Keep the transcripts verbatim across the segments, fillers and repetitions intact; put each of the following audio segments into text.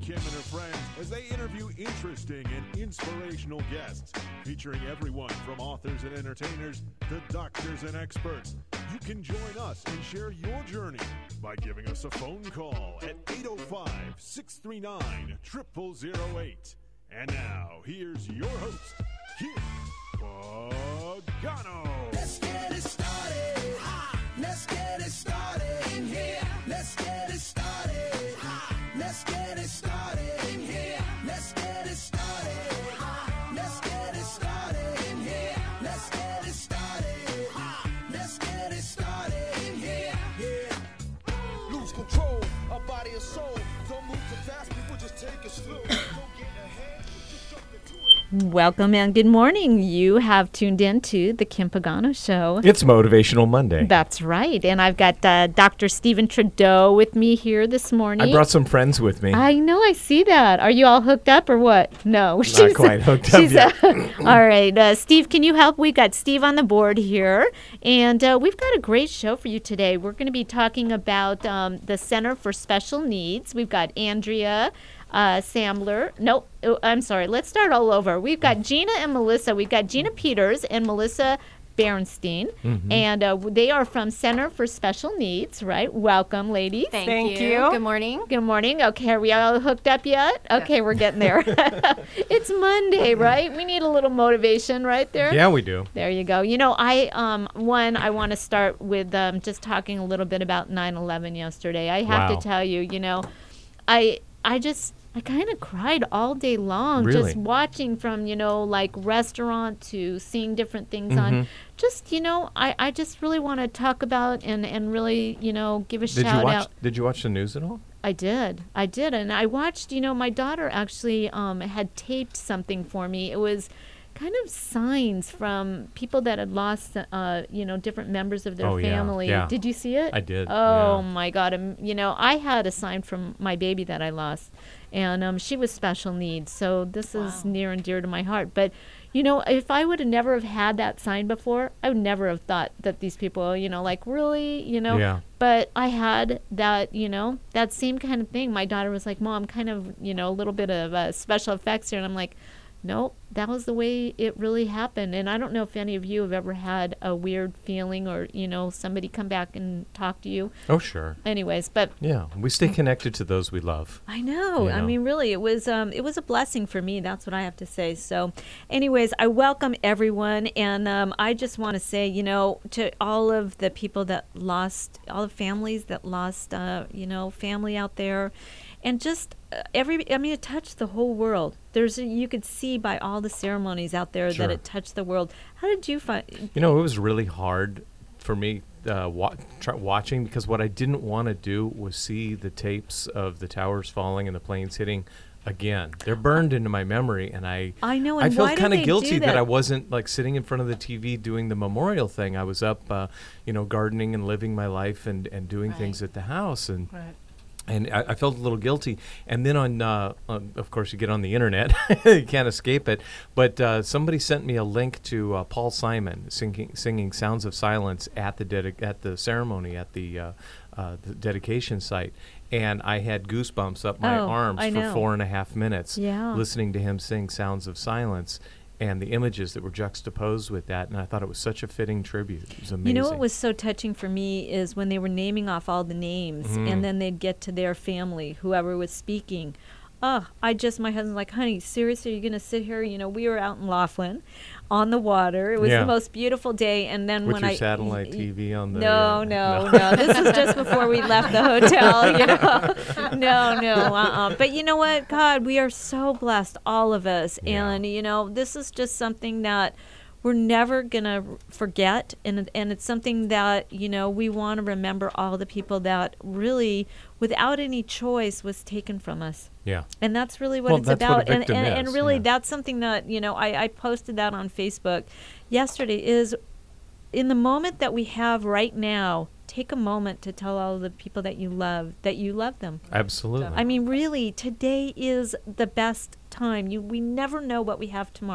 Kim and her friends as they interview interesting and inspirational guests, featuring everyone from authors and entertainers to doctors and experts. You can join us and share your journey by giving us a phone call at eight oh five, six three nine, zero zero zero eight. And now, here's your host, Kim Pagano. Let's get it started. Ha! Let's get it started in here. Let's get it started. Ha! Let's get it started in here. Let's get it started. Ha! Let's get it started in here. Let's get it started. Ha! Let's get it started in here. Yeah. Lose control of body and soul. Don't move too fast, people just take it slow. Don't get ahead, just jump into it. Welcome and good morning. You have tuned in to the Kim Pagano Show. It's Motivational Monday. That's right. And I've got uh, Doctor Stephen Trudeau with me here this morning. I brought some friends with me. I know, I see that. Are you all hooked up or what? No. Not quite hooked up yet. Uh, all right. Uh, Steve, can you help? We got Steve on the board here. And uh, we've got a great show for you today. We're going to be talking about um, the Center for Special Needs. We've got Andrea Uh, Samler. No, oh, I'm sorry. Let's start all over. We've got Gina and Melissa. We've got Gina Peters and Melissa Berenstein, Mm-hmm. and uh, they are from Center for Special Needs, right? Welcome, ladies. Thank, Thank you. you. Good morning. Good morning. Okay, are we all hooked up yet? Okay, we're getting there. It's Monday, right? We need a little motivation right there. Yeah, we do. There you go. You know, I, um, one, I want to start with um, just talking a little bit about nine eleven yesterday. I have Wow. to tell you, you know, I, I just, I kind of cried all day long, Really? just watching from, you know, like restaurant to seeing different things on. Mhm. Just, you know, I, I just really want to talk about and, and really, you know, give a Did shout you watch? out. Did you watch the news at all? I did. I did. And I watched, you know, my daughter actually um, had taped something for me. It was kind of signs from people that had lost, uh, you know, different members of their Oh, yeah, family. yeah. Did you see it? I did, Oh, yeah. my God. Um, you know, I had a sign from my baby that I lost, and um, she was special needs. So this is near and dear to my heart. But, you know, if I would have never have had that sign before, I would never have thought that these people, you know, like, really, you know. Yeah. But I had that, you know, that same kind of thing. My daughter was like, Mom, kind of, you know, a little bit of uh, special effects here. And I'm like, nope, that was the way it really happened. And I don't know if any of you have ever had a weird feeling or, you know, somebody come back and talk to you. Oh, sure. Anyways, but Yeah, we stay connected to those we love. I know. You I know. mean, really, it was um, it was a blessing for me. That's what I have to say. So, anyways, I welcome everyone, and um, I just want to say, you know, to all of the people that lost, all the families that lost, uh, you know, family out there, and just uh, every. I mean, it touched the whole world. There's, a, you could see by all the ceremonies out there Sure. that it touched the world. How did you find? You know, it was really hard for me uh, wa- try watching because what I didn't want to do was see the tapes of the towers falling and the planes hitting again. They're burned into my memory, and I I know, I and felt why did kind of they guilty do that? that? I wasn't like sitting in front of the T V doing the memorial thing. I was up, uh, you know, gardening and living my life and, and doing things at the house, and and I, I felt a little guilty. And then on, uh, on, of course, you get on the internet, you can't escape it. But uh, somebody sent me a link to uh, Paul Simon singing singing "Sounds of Silence" at the dedi- at the ceremony at the, uh, uh, the dedication site. And I had goosebumps up my Oh, arms I for know. four and a half minutes Yeah. listening to him sing "Sounds of Silence" and the images that were juxtaposed with that. And I thought it was such a fitting tribute. It was amazing. You know what was so touching for me is when they were naming off all the names, Mhm. and then they'd get to their family, whoever was speaking. Oh, I just, my husband's like, honey, seriously, are you going to sit here? You know, we were out in Laughlin on the water. It was Yeah. the most beautiful day. And then with when your I. satellite T V on the... No, uh, no, no. This is just before we left the hotel, you know. No, no, uh-uh. But you know what, God, we are so blessed, all of us. Yeah. And, you know, this is just something that we're never going to forget. And, and it's something that, you know, we want to remember all the people that really, without any choice, was taken from us. Yeah. And that's really what Well, it's that's what a about. and, victim and, and is, really, yeah. that's something that, you know, I, I posted that on Facebook yesterday is in the moment that we have right now, take a moment to tell all the people that you love that you love them. Absolutely. I mean, really, today is the best time. You, we never know what we have tomorrow.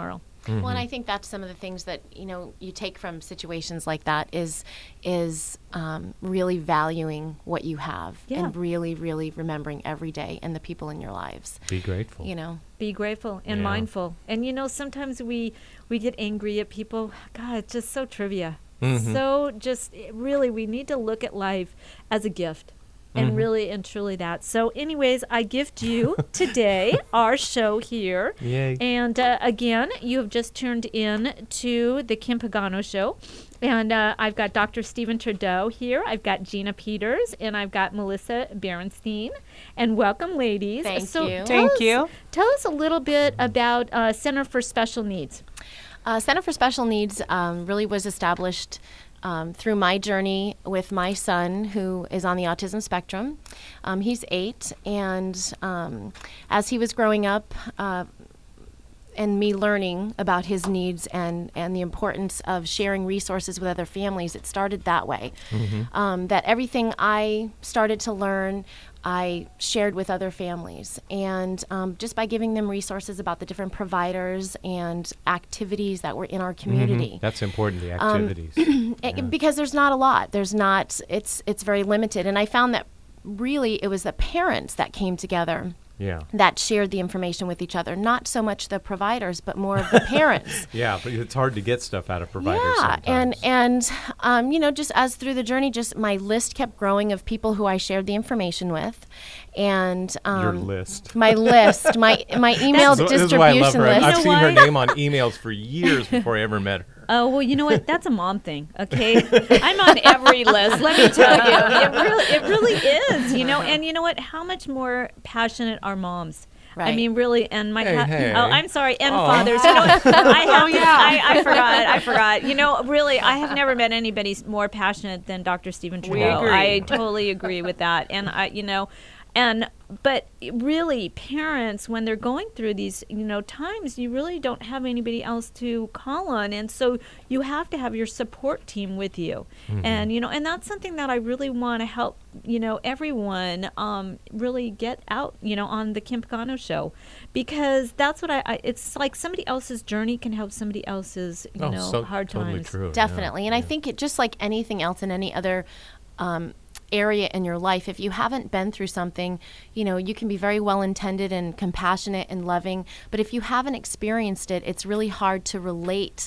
Well, and I think that's some of the things that, you know, you take from situations like that is is um, really valuing what you have Yeah. and really, really remembering every day and the people in your lives. Be grateful. You know, Be grateful and Yeah. mindful. And you know, sometimes we we get angry at people. God, it's just so trivia. Mhm. So just it really, we need to look at life as a gift. And Mhm. really and truly that. So anyways, I gift you today our show here. Yay. And uh, again, you have just tuned in to the Kim Pagano Show. And uh, I've got Doctor Stephen Trudeau here. I've got Gina Peters. And I've got Melissa Berenstein. And welcome, ladies. Thank so you. tell Thank us- you. Tell us a little bit about uh, Center for Special Needs. Uh, Center for Special Needs um, really was established um, through my journey with my son, who is on the autism spectrum. Um, he's eight, and um, as he was growing up, uh, and me learning about his needs and, and the importance of sharing resources with other families, it started that way. Um, that everything I started to learn, I shared with other families. And um, just by giving them resources about the different providers and activities that were in our community. That's important, the Um, activities. It- because there's not a lot. There's not, it's, it's very limited. And I found that really it was the parents that came together yeah. that shared the information with each other, not so much the providers, but more of the parents. Yeah, but it's hard to get stuff out of providers Yeah, and sometimes. and um, you know, just as through the journey, just my list kept growing of people who I shared the information with, and um, Your list. my list, my my email So- this is why I love distribution her. list. I've know seen her why? name on emails for years before I ever met her. Oh, well, you know what? That's a mom thing, okay? I'm on every list, let me tell you. It really, it really is, you know? And you know what? How much more passionate are moms? I Right. mean, really, and my Hey, ha- hey. oh, I'm sorry, and Aw. fathers. You know, what? I have Oh, to- yeah. I, I forgot, I forgot. You know, really, I have never met anybody s- more passionate than Doctor Stephen We Trudeau. agree. I totally agree with that, and I, you know, and but really, parents, when they're going through these, you know, times, you really don't have anybody else to call on, and so you have to have your support team with you, and you know, and that's something that I really want to help, you know, everyone um, really get out, you know, on the Kim Pagano Show, because that's what I, I. It's like somebody else's journey can help somebody else's, you Oh, know, so hard totally times. true. yeah, Definitely. And I yeah. think it just like anything else in any other um, area in your life, if you haven't been through something, you know, you can be very well intended and compassionate and loving, but if you haven't experienced it, it's really hard to relate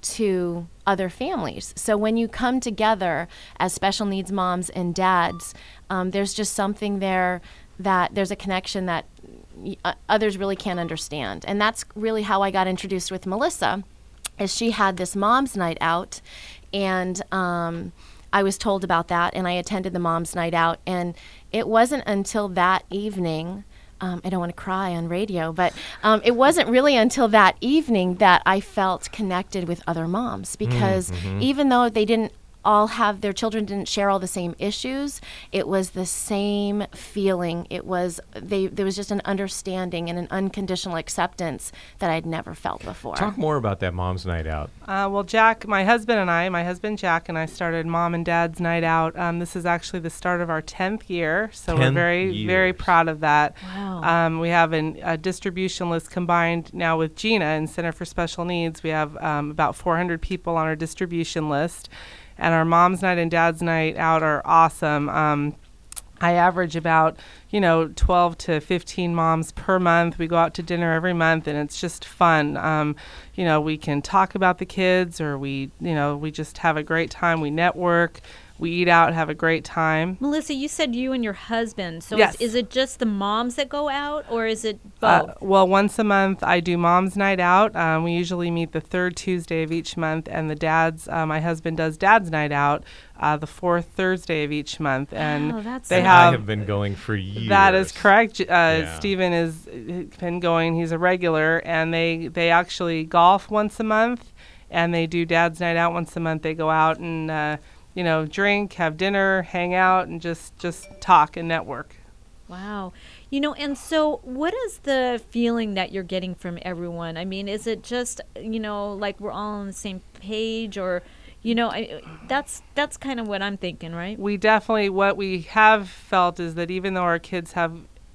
to other families. So when you come together as special needs moms and dads, um, there's just something there that there's a connection that y- uh, others really can't understand. And that's really how I got introduced with Melissa, is she had this mom's night out, and um, I was told about that, and I attended the mom's night out, and it wasn't until that evening, um, I don't want to cry on radio, but um, it wasn't really until that evening that I felt connected with other moms, because even though they didn't all have, their children didn't share all the same issues, it was the same feeling. It was, they, there was just an understanding and an unconditional acceptance that I'd never felt before. Talk more about that mom's night out. Uh, well, Jack, my husband and I, my husband Jack and I started Mom and Dad's Night Out. Um, this is actually the start of our tenth year, so we're ten very, very years. proud of that. Wow. Um, we have an, a distribution list combined now with Gina and Center for Special Needs. We have um, about four hundred people on our distribution list, and our Mom's Night and Dad's Night Out are awesome. Um, I average about, you know, twelve to fifteen moms per month. We go out to dinner every month, and it's just fun. Um, you know, we can talk about the kids, or we, you know, we just have a great time. We network, we eat out, have a great time. Melissa, you said you and your husband. So Yes. is, is it just the moms that go out, or is it Uh, both? well, once a month I do Mom's Night Out. Um, we usually meet the third Tuesday of each month, and the dads, uh, my husband does Dad's Night Out uh, the fourth Thursday of each month. And Wow, that's they so- have I have been going for years. That is correct. J- Uh, Yeah. Stephen has uh, been going. He's a regular, and they they actually golf once a month, and they do Dad's Night Out once a month. They go out and uh, you know, drink, have dinner, hang out, and just just talk and network. Wow. You know, and so what is the feeling that you're getting from everyone? I mean, is it just, you know, like we're all on the same page, or, you know, I, that's that's kind of what I'm thinking, right? We definitely, what we have felt is that even though our kids have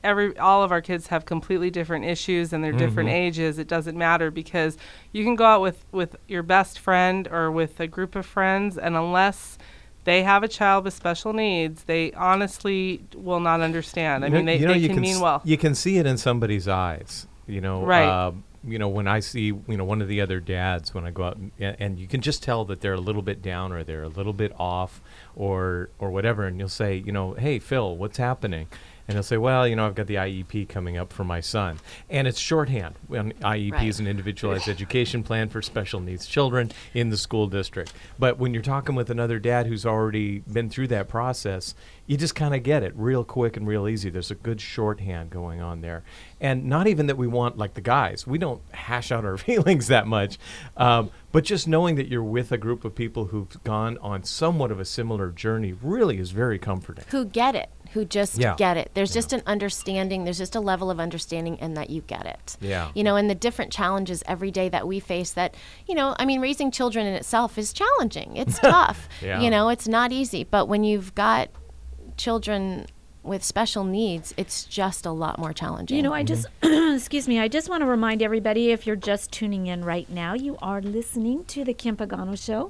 every all of our kids have completely different issues and they're different Mhm. ages. It doesn't matter because you can go out with, with your best friend or with a group of friends, and unless they have a child with special needs, they honestly will not understand. I You mean, know- they, you know, they you can mean s- well. You can see it in somebody's eyes. You know, Right. uh, you know, when I see, you know, one of the other dads when I go out, and, and you can just tell that they're a little bit down or they're a little bit off or or whatever, and you'll say, you know, hey, Phil, what's happening? And he'll say, well, you know, I've got the I E P coming up for my son. And it's shorthand. When I E P Right. is an individualized education plan for special needs children in the school district. But when you're talking with another dad who's already been through that process, you just kind of get it real quick and real easy. There's a good shorthand going on there. And not even that we want, like the guys, we don't hash out our feelings that much. Um, but just knowing that you're with a group of people who've gone on somewhat of a similar journey really is very comforting. Who get it, who just Yeah. get it. There's Yeah. just an understanding, there's just a level of understanding in that you get it. Yeah. You know, and the different challenges every day that we face that, you know, I mean, raising children in itself is challenging. It's tough. Yeah. You know, it's not easy. But when you've got children with special needs, it's just a lot more challenging. You know, I just, excuse me, I just want to remind everybody, if you're just tuning in right now, you are listening to the Kim Pagano Show.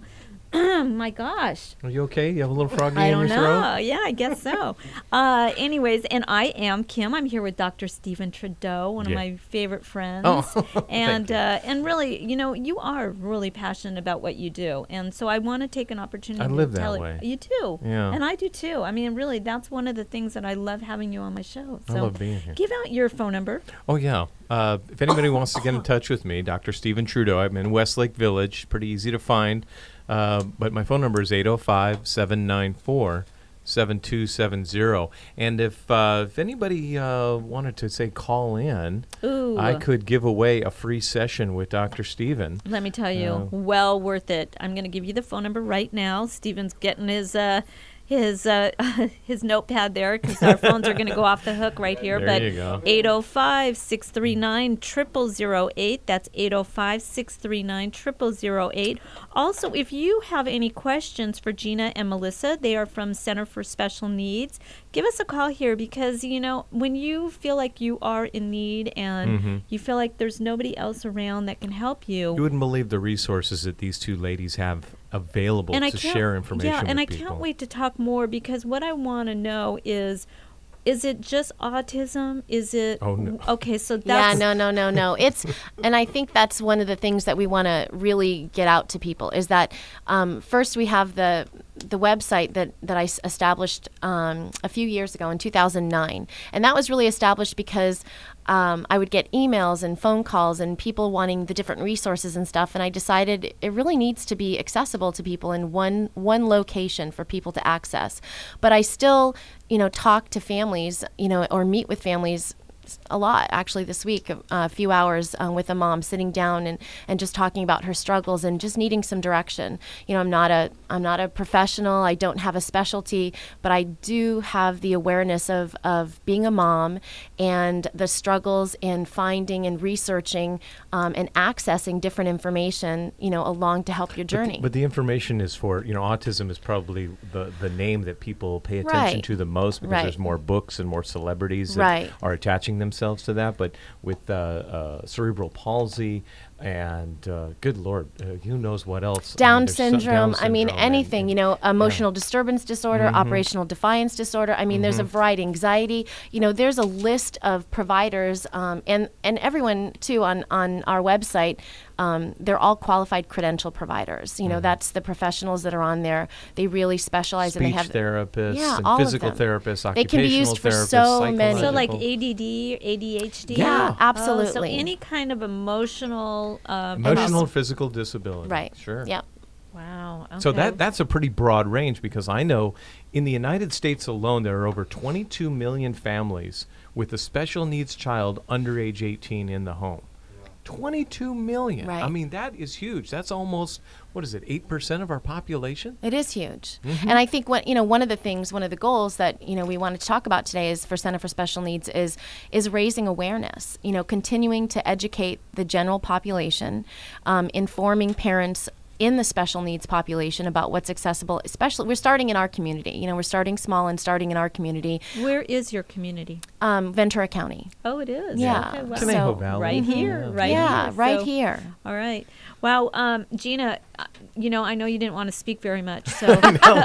My gosh. Are you okay? You have a little froggy I in don't your know. throat? Yeah, I guess so. uh, anyways, and I am Kim. I'm here with Doctor Stephen Trudeau, one Yeah. of my favorite friends. Oh, thank and you. uh, and really, you know, you are really passionate about what you do, and so I want to take an opportunity. I live to that tell way. It. You do. Yeah. And I do too. I mean, really, that's one of the things that I love having you on my show. I So love being here. give out your phone number. Oh, yeah. Uh, if anybody wants to get in touch with me, Doctor Stephen Trudeau, I'm in Westlake Village, pretty easy to find. Uh, but my phone number is eight oh five, seven nine four, seven two seven zero. And if uh, if anybody uh, wanted to, say, call in, Ooh. I could give away a free session with Doctor Stephen. Let me tell you, Uh, well worth it. I'm going to give you the phone number right now. Steven's getting his uh, his uh, his notepad there because our phones are going to go off the hook right here. There but you go. eight oh five, six three nine, zero zero zero eight. That's eight oh five, six three nine, zero zero zero eight. Also, if you have any questions for Gina and Melissa, they are from Center for Special Needs. Give us a call here because, you know, when you feel like you are in need and Mhm. you feel like there's nobody else around that can help you. You wouldn't believe the resources that these two ladies have available and I to can't, share information yeah, with and I people. can't wait to talk more because what I want to know is, is it just autism? Is it Oh, no. okay? So Yeah, that's no, no, no, no. It's, and I think that's one of the things that we want to really get out to people is that um, first we have the the website that that I s- established um, a few years ago in two thousand nine, and that was really established because um, I would get emails and phone calls and people wanting the different resources and stuff, and I decided it really needs to be accessible to people in one one location for people to access. But I still, you know, talk to families, you know, or meet with families a lot actually this week, uh, a few hours uh, with a mom sitting down and, and just talking about her struggles and just needing some direction. You know, I'm not a I'm not a professional. I don't have a specialty, but I do have the awareness of, of being a mom and the struggles in finding and researching um, and accessing different information, you know, along to help your But the- journey. But the, information is for, you know, autism is probably the, the name that people pay attention Right. to the most because Right. there's more books and more celebrities that Right. are attaching themselves to that. But with uh, uh, cerebral palsy and, uh, good Lord, uh, who knows what else? I Down mean, there's some- syndrome, Down I mean, syndrome and- anything, and- you know, emotional disturbance disorder, Mhm. operational defiance disorder. I mean, there's a variety, anxiety. You know, there's a list of providers, um, and, and everyone, too, on, on our website, um, they're all qualified credential providers. You know, that's the professionals that are on there. They really specialize and they Speech have therapists Yeah, and all of physical them. therapists, They can be occupational used for therapists, so many. so like psychological- A D D, A D H D. Yeah, Oh, absolutely. so any kind of emotional. Uh, emotional prob- physical disability. Right. Sure. Yep. Wow. So okay. that that's a pretty broad range because I know in the United States alone there are over twenty-two million families with a special needs child under age eighteen in the home. twenty-two million. Right. I mean, that is huge. That's almost, what is it, eight percent of our population? It is huge. Mm-hmm. And I think what, you know, one of the things, one of the goals that, you know, we wanted to talk about today is for Center for Special Needs is is raising awareness, you know, continuing to educate the general population, um, informing parents in the special needs population about what's accessible, especially we're starting in our community. You know, we're starting small and starting in our community. Where is your community? Um, Ventura County. Oh, it is. Yeah. Okay, wow. Conejo So- Valley. Right here, right yeah, here. right So- here. All right. Wow, um, Gina, uh, you know, I know you didn't want to speak very much, so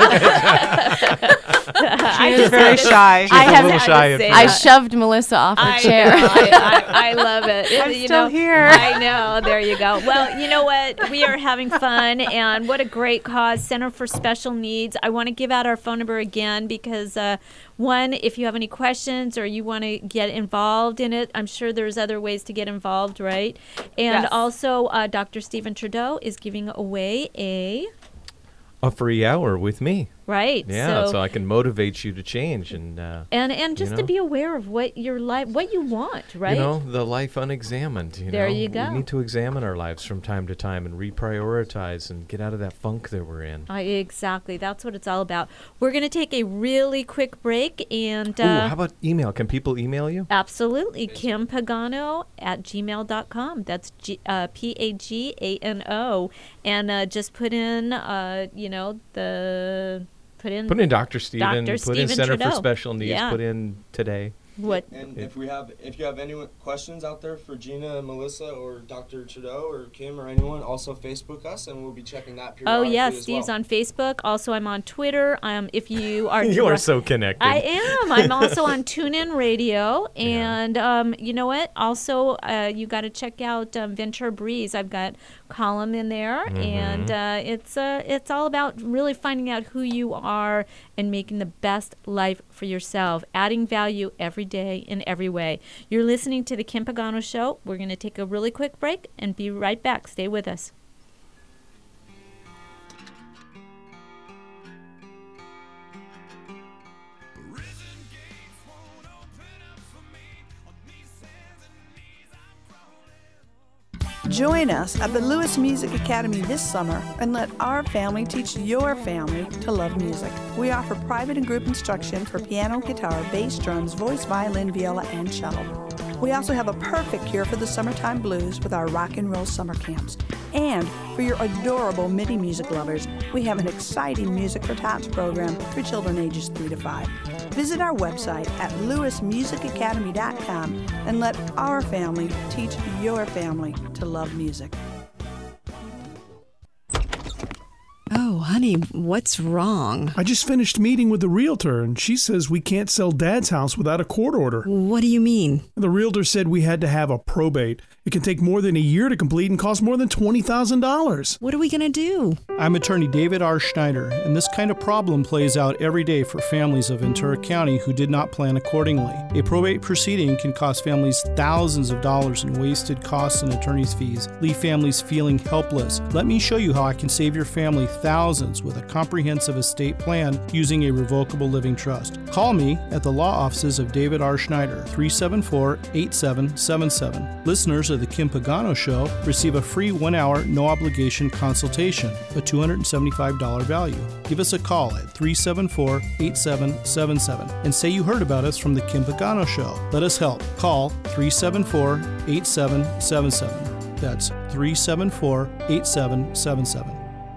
Gina's very shy. I a have little shy at I first. shoved Melissa off her I chair. know, I, I, I love it. I'm you still know, here. I know. There you go. Well, you know what? We are having fun, and what a great cause, Center for Special Needs. I want to give out our phone number again because, uh, one, if you have any questions or you want to get involved in it, I'm sure there's other ways to get involved, right? And Yes. also, uh, Doctor Stephen Trudeau is giving away a A free hour with me. right. Yeah, so, So, I can motivate you to change and uh, and and just you to know? be aware of what your life, what you want, right? you know, the life unexamined. You There know? you go. We need to examine our lives from time to time and reprioritize and get out of that funk that we're in. I, exactly. That's what it's all about. We're going to take a really quick break and. Ooh, Uh, how about email? Can people email you? Absolutely. Kim Pagano at gmail dot com. That's G, uh, P A G A N O. And uh, just put in, uh, you know, the. Put in. Put in Doctor Stephen. Doctor Put Stephen in Center Trudeau. for Special Needs. Yeah. Put in today. What? And if we have, if you have any questions out there for Gina and Melissa or Doctor Trudeau or Kim or anyone, also Facebook us, and we'll be checking that Oh, periodically yes. as Steve's well. on Facebook. Also, I'm on Twitter. Um, if you are. You are dri- so connected. I am. I'm also on TuneIn Radio, and um, you know what? Also, uh, you got to check out um, Ventura Breeze. I've got column in there, and uh, it's uh, it's all about really finding out who you are and making the best life for yourself, adding value every day in every way. You're listening to the Kim Pagano Show. We're going to take a really quick break and be right back. Stay with us. Join us at the Lewis Music Academy this summer and let our family teach your family to love music. We offer private and group instruction for piano, guitar, bass, drums, voice, violin, viola, and cello. We also have a perfect cure for the summertime blues with our rock and roll summer camps. And for your adorable MIDI music lovers, we have an exciting Music for Tots program for children ages three to five. Visit our website at lewis music academy dot com and let our family teach your family to love music. Oh, honey, what's wrong? I just finished meeting with the realtor, and she says we can't sell Dad's house without a court order. What do you mean? The realtor said we had to have a probate. It can take more than a year to complete and cost more than twenty thousand dollars. What are we going to do? I'm attorney David R. Schneider, and this kind of problem plays out every day for families of Ventura County who did not plan accordingly. A probate proceeding can cost families thousands of dollars in wasted costs and attorney's fees, leave families feeling helpless. Let me show you how I can save your family thousands with a comprehensive estate plan using a revocable living trust. Call me at the law offices of David R. Schneider, three seven four, eight seven seven seven. Listeners of the Kim Pagano Show receive a free one-hour, no-obligation consultation, a two hundred seventy-five dollars value. Give us a call at three seven four, eight seven seven seven and say you heard about us from the Kim Pagano Show. Let us help. Call three seven four, eight seven seven seven. That's three seven four, eight seven seven seven.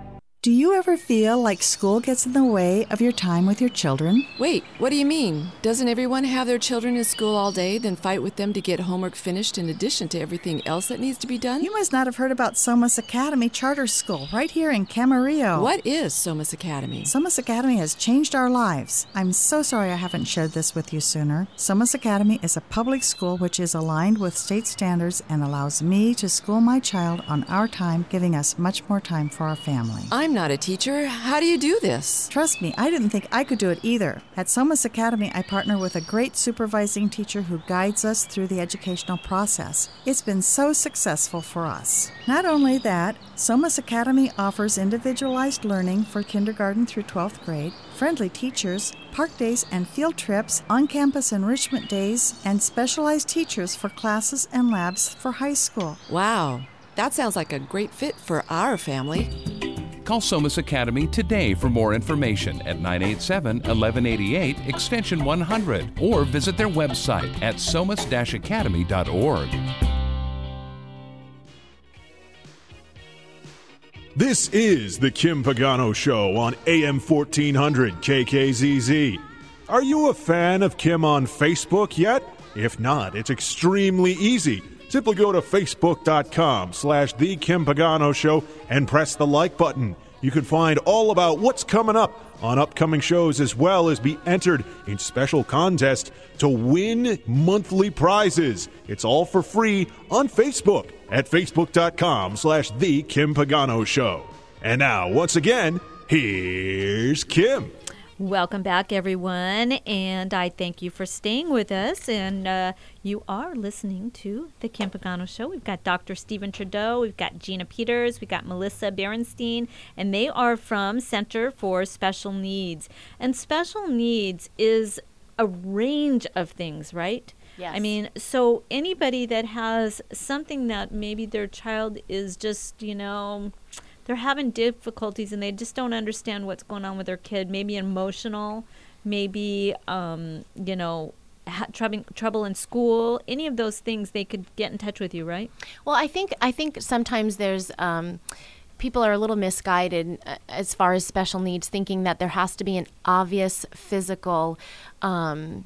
Do you ever feel like school gets in the way of your time with your children? Wait, what do you mean? Doesn't everyone have their children in school all day, then fight with them to get homework finished in addition to everything else that needs to be done? You must not have heard about Somas Academy Charter School right here in Camarillo. What is Somas Academy? Somas Academy has changed our lives. I'm so sorry I haven't shared this with you sooner. Somas Academy is a public school which is aligned with state standards and allows me to school my child on our time, giving us much more time for our family. I'm not a teacher. How do you do this? Trust me, I didn't think I could do it either. At Somas Academy, I partner with a great supervising teacher who guides us through the educational process. It's been so successful for us. Not only that, Somas Academy offers individualized learning for kindergarten through twelfth grade, friendly teachers, park days and field trips, on-campus enrichment days, and specialized teachers for classes and labs for high school. Wow, that sounds like a great fit for our family. Call Somas Academy today for more information at nine eight seven, one one eight eight, extension one hundred, or visit their website at somas dash academy dot org. This is the Kim Pagano Show on A M fourteen hundred K K Z Z. Are you a fan of Kim on Facebook yet? If not, it's extremely easy. Simply go to facebook.com slash The Kim Pagano Show and press the like button. You can find all about what's coming up on upcoming shows, as well as be entered in special contests to win monthly prizes. It's all for free on Facebook at facebook.com slash The Kim Pagano Show. And now, once again, here's Kim. Welcome back, everyone, and I thank you for staying with us. And uh, you are listening to the Kim Pagano Show. We've got Doctor Stephen Trudeau, we've got Gina Peters, we've got Melissa Berenstein, and they are from Center for Special Needs. And special needs is a range of things, right? Yes. I mean, so anybody that has something that maybe their child is just, you know, they're having difficulties and they just don't understand what's going on with their kid, maybe emotional, maybe, um, you know, ha- trouble, trouble in school, any of those things, they could get in touch with you, right? Well, I think I think sometimes there's um, people are a little misguided uh, as far as special needs, thinking that there has to be an obvious physical um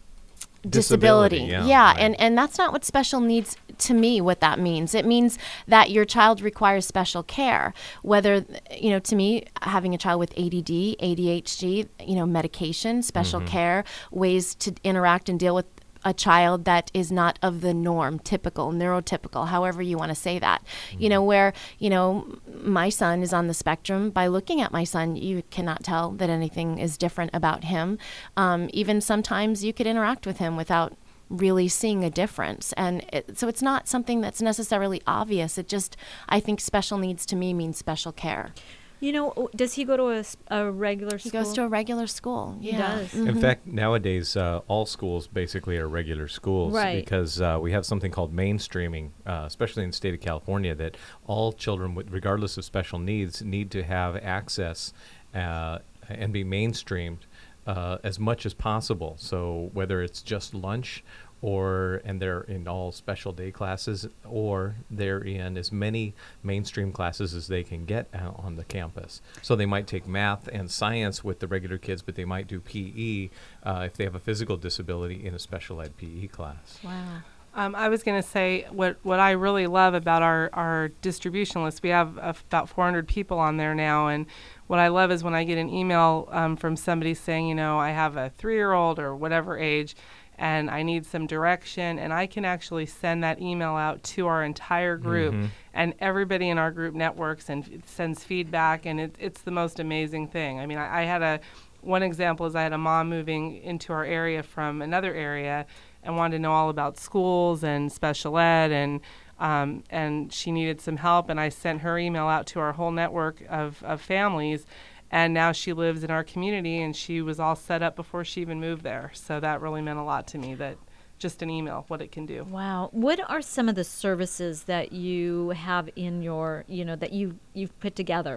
disability. Disability, yeah, yeah right. and and that's not what special needs, to me, what that means. It means that your child requires special care, whether, you know, to me, having a child with A D D, A D H D, you know, medication, special Mm-hmm. care, ways to interact and deal with a child that is not of the norm, typical, neurotypical, however you want to say that. Mm-hmm. You know, where, you know, my son is on the spectrum. By looking at my son, you cannot tell that anything is different about him. Um, even sometimes you could interact with him without really seeing a difference. And it, so it's not something that's necessarily obvious. It just, I think special needs to me means special care. You know, does he go to a, s- a regular He school? goes to a regular school. He yeah. does. Mhm. In fact, nowadays, uh, all schools basically are regular schools, Right. because uh, we have something called mainstreaming, uh, especially in the state of California, that all children, with, regardless of special needs, need to have access uh, and be mainstreamed uh, as much as possible. So whether it's just lunch, or and they're in all special day classes, or they're in as many mainstream classes as they can get out on the campus. So they might take math and science with the regular kids, but they might do P E uh, if they have a physical disability in a special ed P E class. Wow. Um, I was going to say what, what I really love about our, our distribution list, we have uh, about four hundred people on there now, and what I love is when I get an email um, from somebody saying, you know, I have a three-year-old or whatever age, and I need some direction, and I can actually send that email out to our entire group, Mhm. and everybody in our group networks and f- sends feedback, and it, it's the most amazing thing. I mean, I, I had a, one example is I had a mom moving into our area from another area and wanted to know all about schools and special ed, and um, and she needed some help, and I sent her email out to our whole network of, of families. And now she lives in our community, and she was all set up before she even moved there. So that really meant a lot to me, that just an email, what it can do. Wow. What are some of the services that you have in your, you know, that you, you've put together?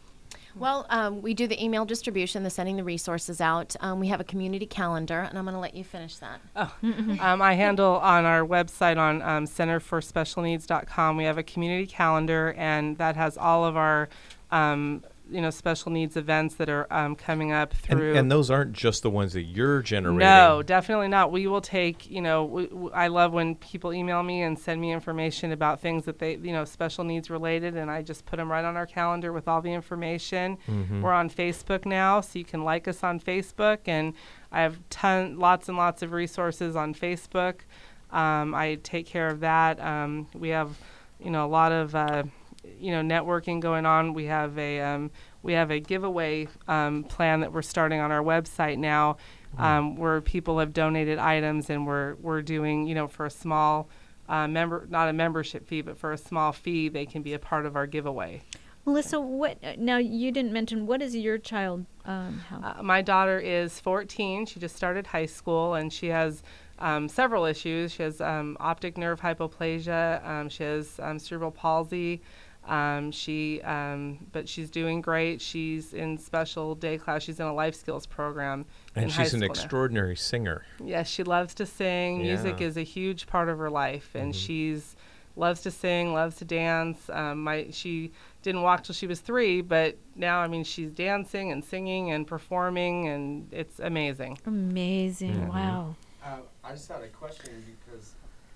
Well, um, we do the email distribution, the sending the resources out. Um, we have a community calendar, and I'm going to let you finish that. Oh, um, I handle on our website on um, center for special needs dot com, we have a community calendar, and that has all of our um, you know, special needs events that are um, coming up And, through. and those aren't just the ones that you're generating. No, definitely not. We will take, you know, w- w- I love when people email me and send me information about things that they, you know, special needs related, and I just put them right on our calendar with all the information. Mhm. We're on Facebook now, so you can like us on Facebook, and I have ton, lots and lots of resources on Facebook. Um, I take care of that. Um, we have, you know, a lot of, uh, you know, networking going on. We have a um, we have a giveaway um, plan that we're starting on our website now, um, where people have donated items, and we're we're doing, you know, for a small uh, member, not a membership fee, but for a small fee, they can be a part of our giveaway. Melissa, what, uh, now you didn't mention, what is your child um, have? Uh, my daughter is fourteen. She just started high school, and she has um, several issues. She has um, optic nerve hypoplasia. Um, she has um, cerebral palsy. Um, she, um, but she's doing great. She's in special day class. She's in a life skills program. And in high she's an school now. extraordinary singer. Yes, she loves to sing. Music Yeah. is a huge part of her life, and Mhm. she's loves to sing, loves to dance. Um, my she didn't walk till she was three, but now, I mean, she's dancing and singing and performing, and it's amazing. Amazing. Mm-hmm. Wow. Uh, I just had a question because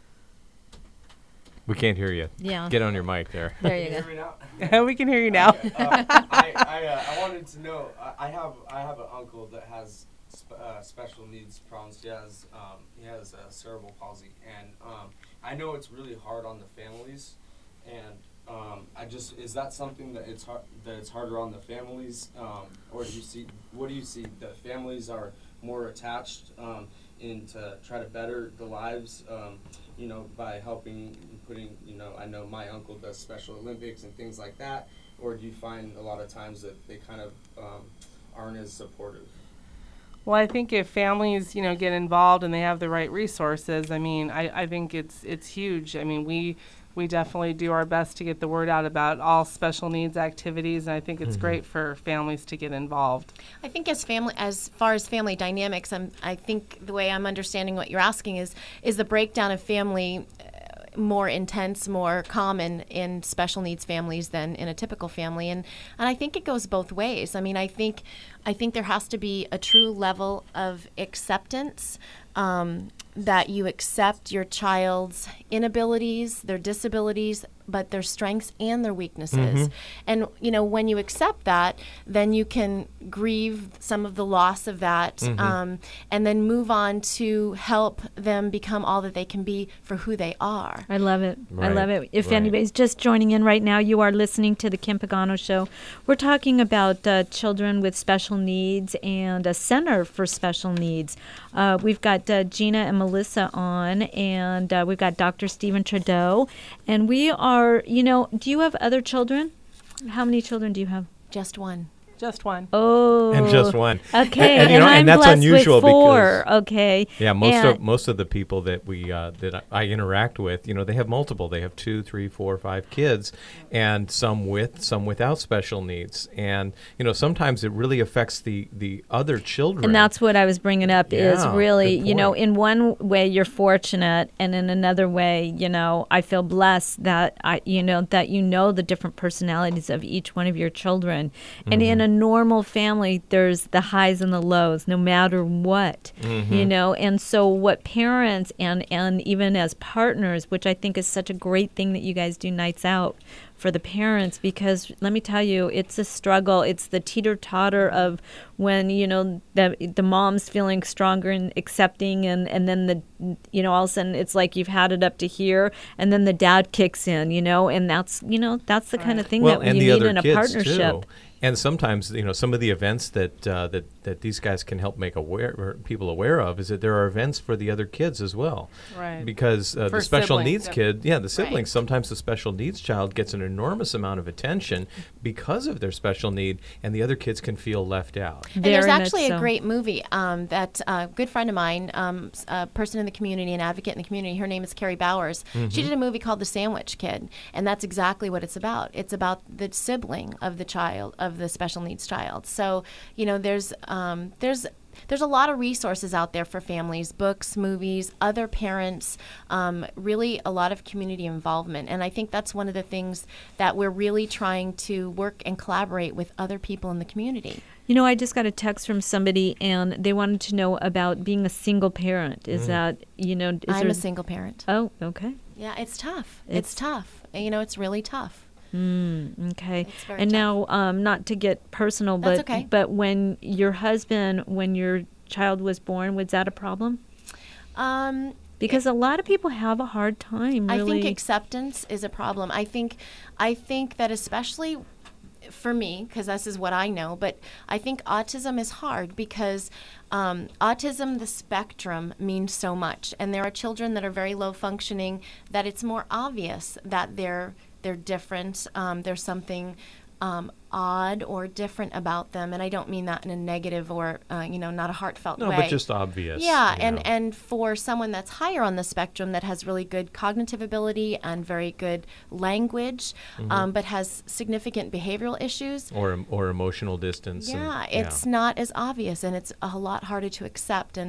We can't hear you. Yeah. Get on your mic there. There you Can you go. hear me now? We can hear you now. Okay, uh, I I, uh, I wanted to know. I, I have I have an uncle that has sp- uh, special needs problems. He has um, he has uh, cerebral palsy, and um, I know it's really hard on the families. And um, I just is that something that it's hard that it's harder on the families, um, or do you see what do you see that families are more attached um, in to try to better the lives, um, you know, by helping putting you know I know my uncle does Special Olympics and things like that, or do you find a lot of times that they kind of um, aren't as supportive? Well, I think if families, you know, get involved and they have the right resources, I mean, I, I think it's it's huge. I mean, we we definitely do our best to get the word out about all special needs activities, and I think it's Mhm. great for families to get involved. I think as family, as far as family dynamics, I'm, I think the way I'm understanding what you're asking is, is the breakdown of family uh, more intense, more common in special needs families than in a typical family, and and I think it goes both ways. I mean, I think, I think there has to be a true level of acceptance. Um, that you accept your child's inabilities, their disabilities, but their strengths and their weaknesses. Mhm. And, you know, when you accept that, then you can grieve some of the loss of that, Mhm. um, and then move on to help them become all that they can be for who they are. I love it. I Right, love it. If right. anybody's just joining in right now, you are listening to the Kim Pagano Show. We're talking about uh, children with special needs and a center for special needs. Uh, we've got uh, Gina and Melissa on, and uh, we've got Doctor Stephen Trudeau, and we are, you know, do you have other children? How many children do you have? Just one. Just one. Oh. And just one. Okay. And, and, you know, I'm and that's blessed unusual with four. because Okay. Yeah, most and of most of the people that we uh, that I, I interact with, you know, they have multiple. They have two, three, four, five kids, and some with, some without special needs. And you know, sometimes it really affects the the other children. And that's what I was bringing up is Yeah, really, good you know, point. in one way you're fortunate, and in another way, you know, I feel blessed that I, you know, that you know the different personalities of each one of your children. And in Mhm. a normal family, there's the highs and the lows, no matter what, Mhm. you know. And so what parents and, and even as partners, which I think is such a great thing that you guys do nights out for the parents, because let me tell you, it's a struggle. It's the teeter-totter of when, you know, the the mom's feeling stronger and accepting, and, and then the, you know, all of a sudden it's like you've had it up to here, and then the dad kicks in, you know, and that's, you know, that's the kind of thing well, that and you the need other in a kids partnership. too. And sometimes, you know, some of the events that uh, that that these guys can help make aware or people aware of is that there are events for the other kids as well. Right. Because uh, For the special siblings, needs yeah. kid, yeah, the Right. siblings. Sometimes the special needs child gets an enormous amount of attention because of their special need, and the other kids can feel left out. And there's Very much actually a so. great movie um, that a good friend of mine, um, s- a person in the community, an advocate in the community, her name is Carrie Bowers. She Mhm. did a movie called The Sandwich Kid, and that's exactly what it's about. It's about the sibling of the child, of the special needs child. So, you know, there's um, there's there's a lot of resources out there for families, books, movies, other parents, um, really a lot of community involvement. And I think that's one of the things that we're really trying to work and collaborate with other people in the community. You know, I just got a text from somebody, and they wanted to know about being a single parent. Is Mm. that, you know, is I'm there a single parent. Oh, okay. Yeah, it's tough. It's- It's, tough. You know, it's really tough. Mm, okay. It's very And tough. now, um, not to get personal, That's but okay. but when your husband, when your child was born, was that a problem? Um, Because a lot of people have a hard time. Really. I think acceptance is a problem. I think, I think that especially for me, because this is what I know, but I think autism is hard because um, autism, the spectrum, means so much, and there are children that are very low functioning that it's more obvious that they're they're different. Um, there's something um, odd or different about them, and I don't mean that in a negative or uh, you know, not a heartfelt No, way. but just obvious. Yeah, you and know. and for someone that's higher on the spectrum that has really good cognitive ability and very good language, Mhm. um, but has significant behavioral issues. or or emotional distance. Yeah, and, it's not as obvious, and it's a lot harder to accept. And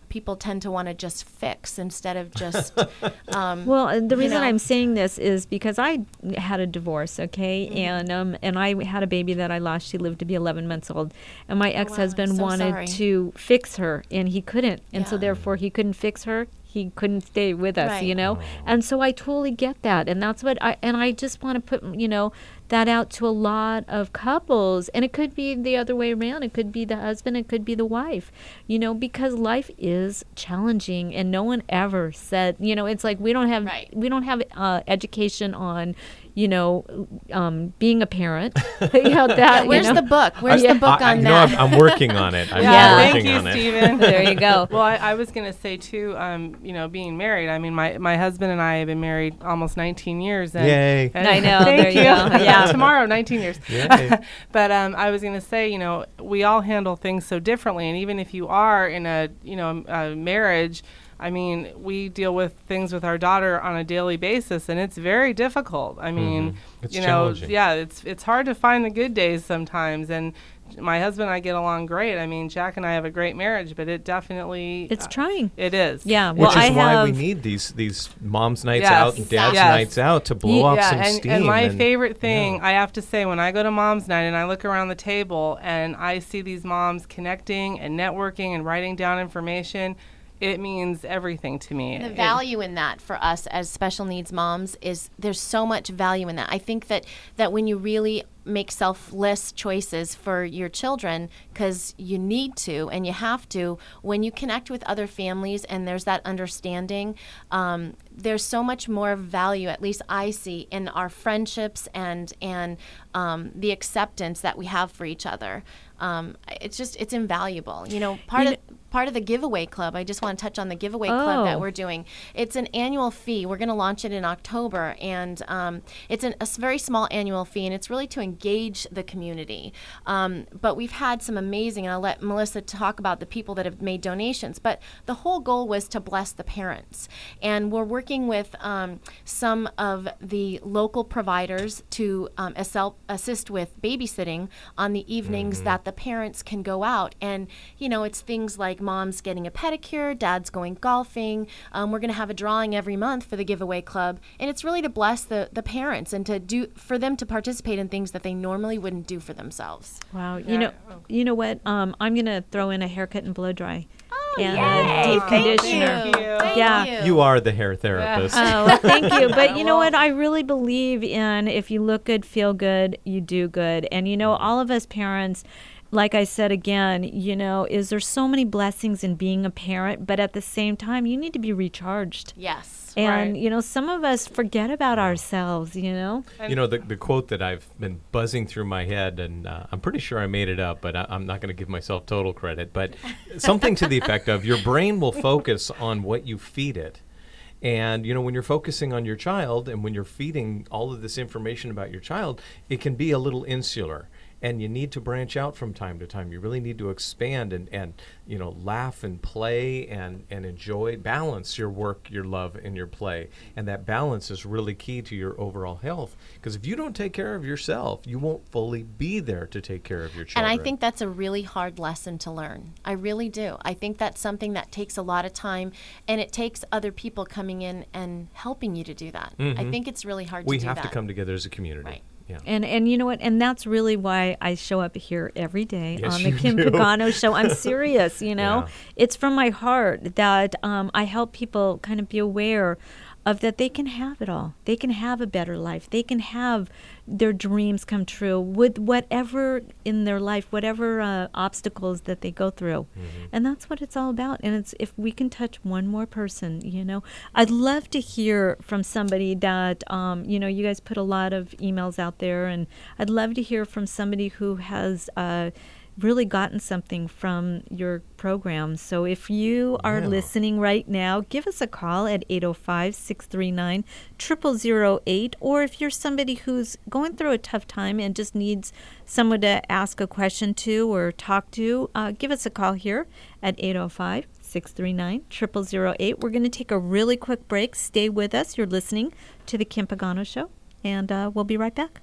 people tend to want to just fix instead of just. um, well, uh, the you reason know. I'm saying this is because I had a divorce, okay, Mm-hmm. and um, and I had a baby that I lost. She lived to be eleven months old, and my Oh, wow, I'm ex-husband so wanted sorry. to fix her, and he couldn't, and so Yeah. therefore he couldn't fix her. He couldn't stay with us, Right. you know, and so I totally get that, and that's what I and I just want to put, you know, that out to a lot of couples, and it could be the other way around. It could be the husband, it could be the wife, you know, because life is challenging, and no one ever said, you know, it's like we don't have Right. we don't have uh, education on, you know, um, being a parent. You know, that, you Where's know. the book? Where's Yeah. the book I, I, on you that? know, I'm, I'm working on it. I'm Yeah, working thank you, on it. Stephen. There you go. Well, I, I was going to say too, um, you know, being married. I mean, my, my husband and I have been married almost nineteen years. And, Yay. and I know, Thank there you you. go. Yeah. Tomorrow, nineteen years. Yay. But um, I was going to say, you know, we all handle things so differently, and even if you are in a, you know, a marriage. I mean, we deal with things with our daughter on a daily basis, and it's very difficult. I mean, Mm-hmm. It's you know, challenging. yeah, it's it's hard to find the good days sometimes. And my husband and I get along great. I mean, Jack and I have a great marriage, but it definitely It's uh, trying. It is. Yeah. Well, Which is I why have. we need these these moms' nights Yes. out and dads' Yes. nights out to blow Ye- off yeah, some and, steam. and my and- favorite thing, yeah. I have to say, when I go to mom's night and I look around the table and I see these moms connecting and networking and writing down information, it means everything to me. The It- value in that for us as special needs moms is there's so much value in that. I think that, that when you really make selfless choices for your children, because you need to and you have to, when you connect with other families and there's that understanding, um, there's so much more value, at least I see, in our friendships and and um, the acceptance that we have for each other. Um, it's just, it's invaluable. You know, part You of part of the giveaway club, I just want to touch on the giveaway club that Oh. we're doing. It's an annual fee. We're going to launch it in October, and um, it's an, a s- very small annual fee, and it's really to engage the community. Um, but we've had some amazing, and I'll let Melissa talk about the people that have made donations, but the whole goal was to bless the parents. And we're working with um, some of the local providers to um, assel- assist with babysitting on the evenings that the parents can go out. And, you know, it's things like mom's getting a pedicure, dad's going golfing. Um, we're going to have a drawing every month for the giveaway club. And it's really to bless the, the parents and to do for them to participate in things that they normally wouldn't do for themselves. Wow. You Yeah. know, you know what? Um, I'm gonna throw in a haircut and blow dry. Oh, and yay. a deep Thank conditioner. you. Thank Yeah. you. You are the hair therapist. Oh, well, thank you. But you know what? I really believe in if you look good, feel good, you do good. And you know, all of us parents, like I said again, you know, is there so many blessings in being a parent, but at the same time, you need to be recharged. Yes. And, Right. you know, some of us forget about ourselves, you know? You know, the, the quote that I've been buzzing through my head, and uh, I'm pretty sure I made it up, but I, I'm not going to give myself total credit, but something to the effect of your brain will focus on what you feed it. And, you know, when you're focusing on your child and when you're feeding all of this information about your child, it can be a little insular. And you need to branch out from time to time. You really need to expand and, and you know, laugh and play and, and enjoy, balance your work, your love, and your play. And that balance is really key to your overall health. Because if you don't take care of yourself, you won't fully be there to take care of your children. And I think that's a really hard lesson to learn. I really do. I think that's something that takes a lot of time, and it takes other people coming in and helping you to do that. I Mhm. think it's really hard we to do have that. to come together as a community. Right. Yeah. And and you know what? And that's really why I show up here every day Yes, on the you Kim do. Pagano Show. I'm serious, you know? Yeah. It's from my heart that um, I help people kind of be aware of that they can have it all. They can have a better life. They can have their dreams come true with whatever in their life, whatever uh, obstacles that they go through. Mm-hmm. And that's what it's all about. And it's if we can touch one more person, you know. I'd love to hear from somebody that, um, you know, you guys put a lot of emails out there, and I'd love to hear from somebody who has uh, really gotten something from your program. So if you are Yeah. listening right now, give us a call at eight oh five, six three nine, zero zero zero eight. Or if you're somebody who's going through a tough time and just needs someone to ask a question to or talk to, uh, give us a call here at eight oh five, six three nine, zero zero zero eight. We're going to take a really quick break. Stay with us. You're listening to The Kim Pagano Show, and uh, we'll be right back.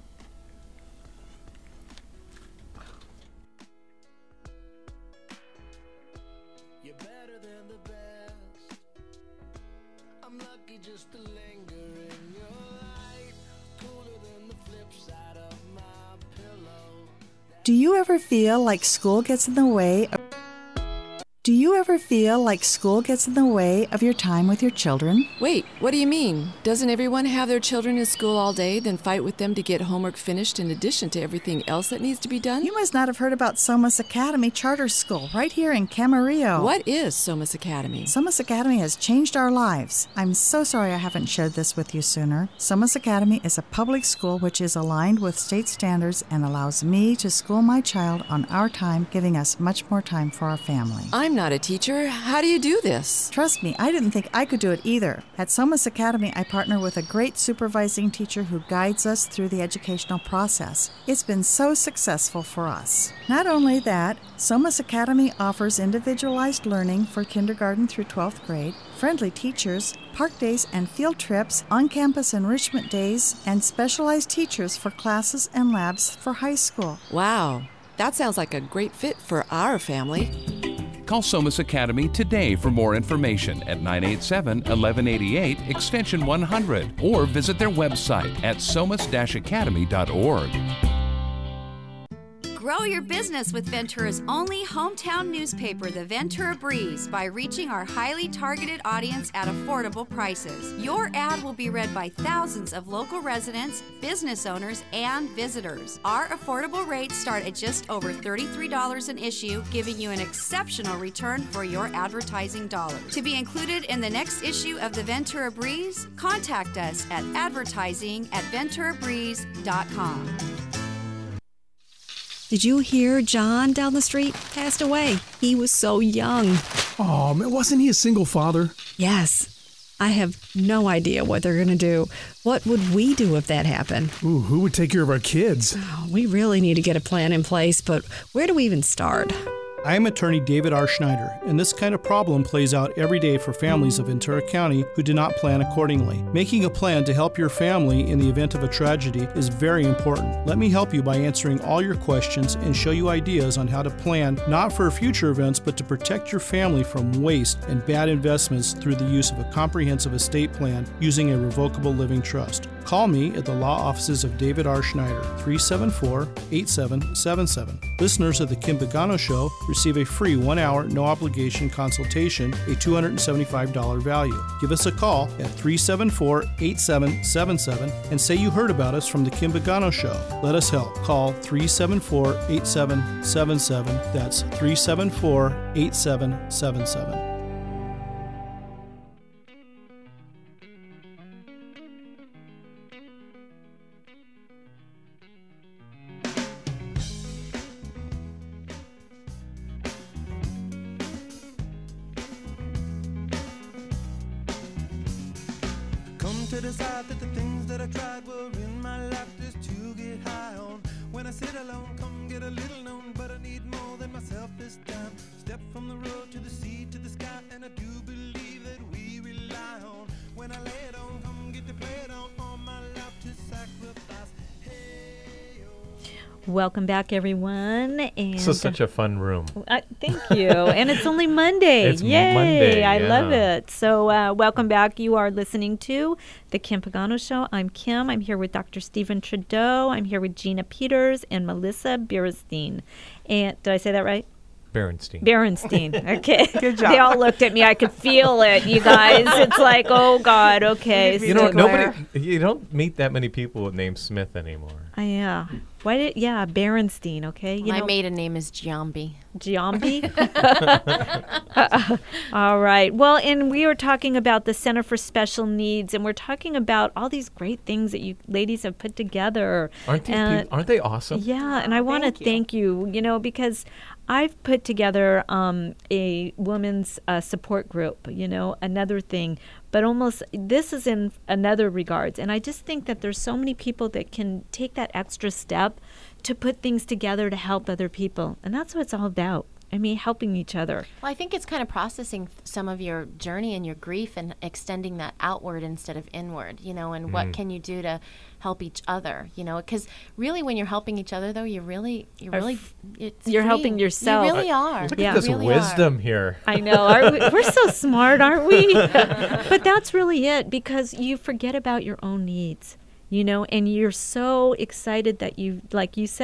You're better than the best. Do you ever feel like school gets in the way of Do you ever feel like school gets in the way of your time with your children? Wait, what do you mean? Doesn't everyone have their children in school all day, then fight with them to get homework finished in addition to everything else that needs to be done? You must not have heard about Somas Academy Charter School right here in Camarillo. What is Somas Academy? Somas Academy has changed our lives. I'm so sorry I haven't shared this with you sooner. Somas Academy is a public school which is aligned with state standards and allows me to school my child on our time, giving us much more time for our family. I'm not a teacher. How do you do this? Trust me, I didn't think I could do it either. At Somas Academy, I partner with a great supervising teacher who guides us through the educational process. It's been so successful for us. Not only that, Somas Academy offers individualized learning for kindergarten through twelfth grade, friendly teachers, park days and field trips, on-campus enrichment days, and specialized teachers for classes and labs for high school. Wow, that sounds like a great fit for our family. Call Somas Academy today for more information at nine eight seven, eleven eighty-eight, extension one hundred, or visit their website at somas dash academy dot org. Grow your business with Ventura's only hometown newspaper, the Ventura Breeze, by reaching our highly targeted audience at affordable prices. Your ad will be read by thousands of local residents, business owners, and visitors. Our affordable rates start at just over thirty-three dollars an issue, giving you an exceptional return for your advertising dollars. To be included in the next issue of the Ventura Breeze, contact us at advertising at ventura breeze dot com. Did you hear John down the street passed away? He was so young. Oh, man, wasn't he a single father? Yes. I have no idea what they're going to do. What would we do if that happened? Ooh, who would take care of our kids? Oh, we really need to get a plan in place, but where do we even start? I am attorney David R. Schneider, and this kind of problem plays out every day for families of Ventura County who do not plan accordingly. Making a plan to help your family in the event of a tragedy is very important. Let me help you by answering all your questions and show you ideas on how to plan not for future events, but to protect your family from waste and bad investments through the use of a comprehensive estate plan using a revocable living trust. Call me at the law offices of David R. Schneider, three seven four, eight seven seven seven. Listeners of The Kim Pagano Show receive a free one-hour, no-obligation consultation, a two hundred seventy-five dollars value. Give us a call at three seven four, eight seven seven seven and say you heard about us from The Kim Pagano Show. Let us help. Call three seven four, eight seven seven seven. That's three seven four, eight seven seven seven. To decide that the things that I tried were in my life just to get high on. When I sit alone, come get a little known, but I need more than myself this time. Step from the road to the sea to the sky, and I do believe that we rely on. When I lay it on, come get to play it on, all my life to sacrifice. Welcome back, everyone. And this is such a fun room. Uh, thank you. And it's only Monday. It's Yay! Monday. I yeah. love it. So, uh, welcome back. You are listening to The Kim Pagano Show. I'm Kim. I'm here with Doctor Stephen Trudeau. I'm here with Gina Peters and Melissa Berenstein. And did I say that right? Berenstein. Berenstein. Okay. Good job. They all looked at me. I could feel it, you guys. It's like, oh, God. Okay. You know, nobody. You don't meet that many people with names Smith anymore. Uh, yeah. Why did yeah Berenstein? Okay. You My know, maiden name is Giambi. Giambi. uh, all right. Well, and we were talking about the Center for Special Needs, and we're talking about all these great things that you ladies have put together. Aren't these And- people, aren't they awesome? Yeah, and I want to thank you. You know, because I've put together um, a women's uh, support group. You know, another thing. But almost this is in another regards. And I just think that there's so many people that can take that extra step to put things together to help other people. And that's what it's all about. I mean, helping each other. Well, I think it's kind of processing some of your journey and your grief and extending that outward instead of inward, you know, and Mm. what can you do to help each other, you know, because really when you're helping each other, though, you're really, you're Are really, f- it's you're helping freeing. yourself. You really are. Look Yeah. at this really wisdom are. here. I know. Are we, we're so smart, aren't we? But that's really it, because you forget about your own needs. You know, and you're so excited that you, like you said,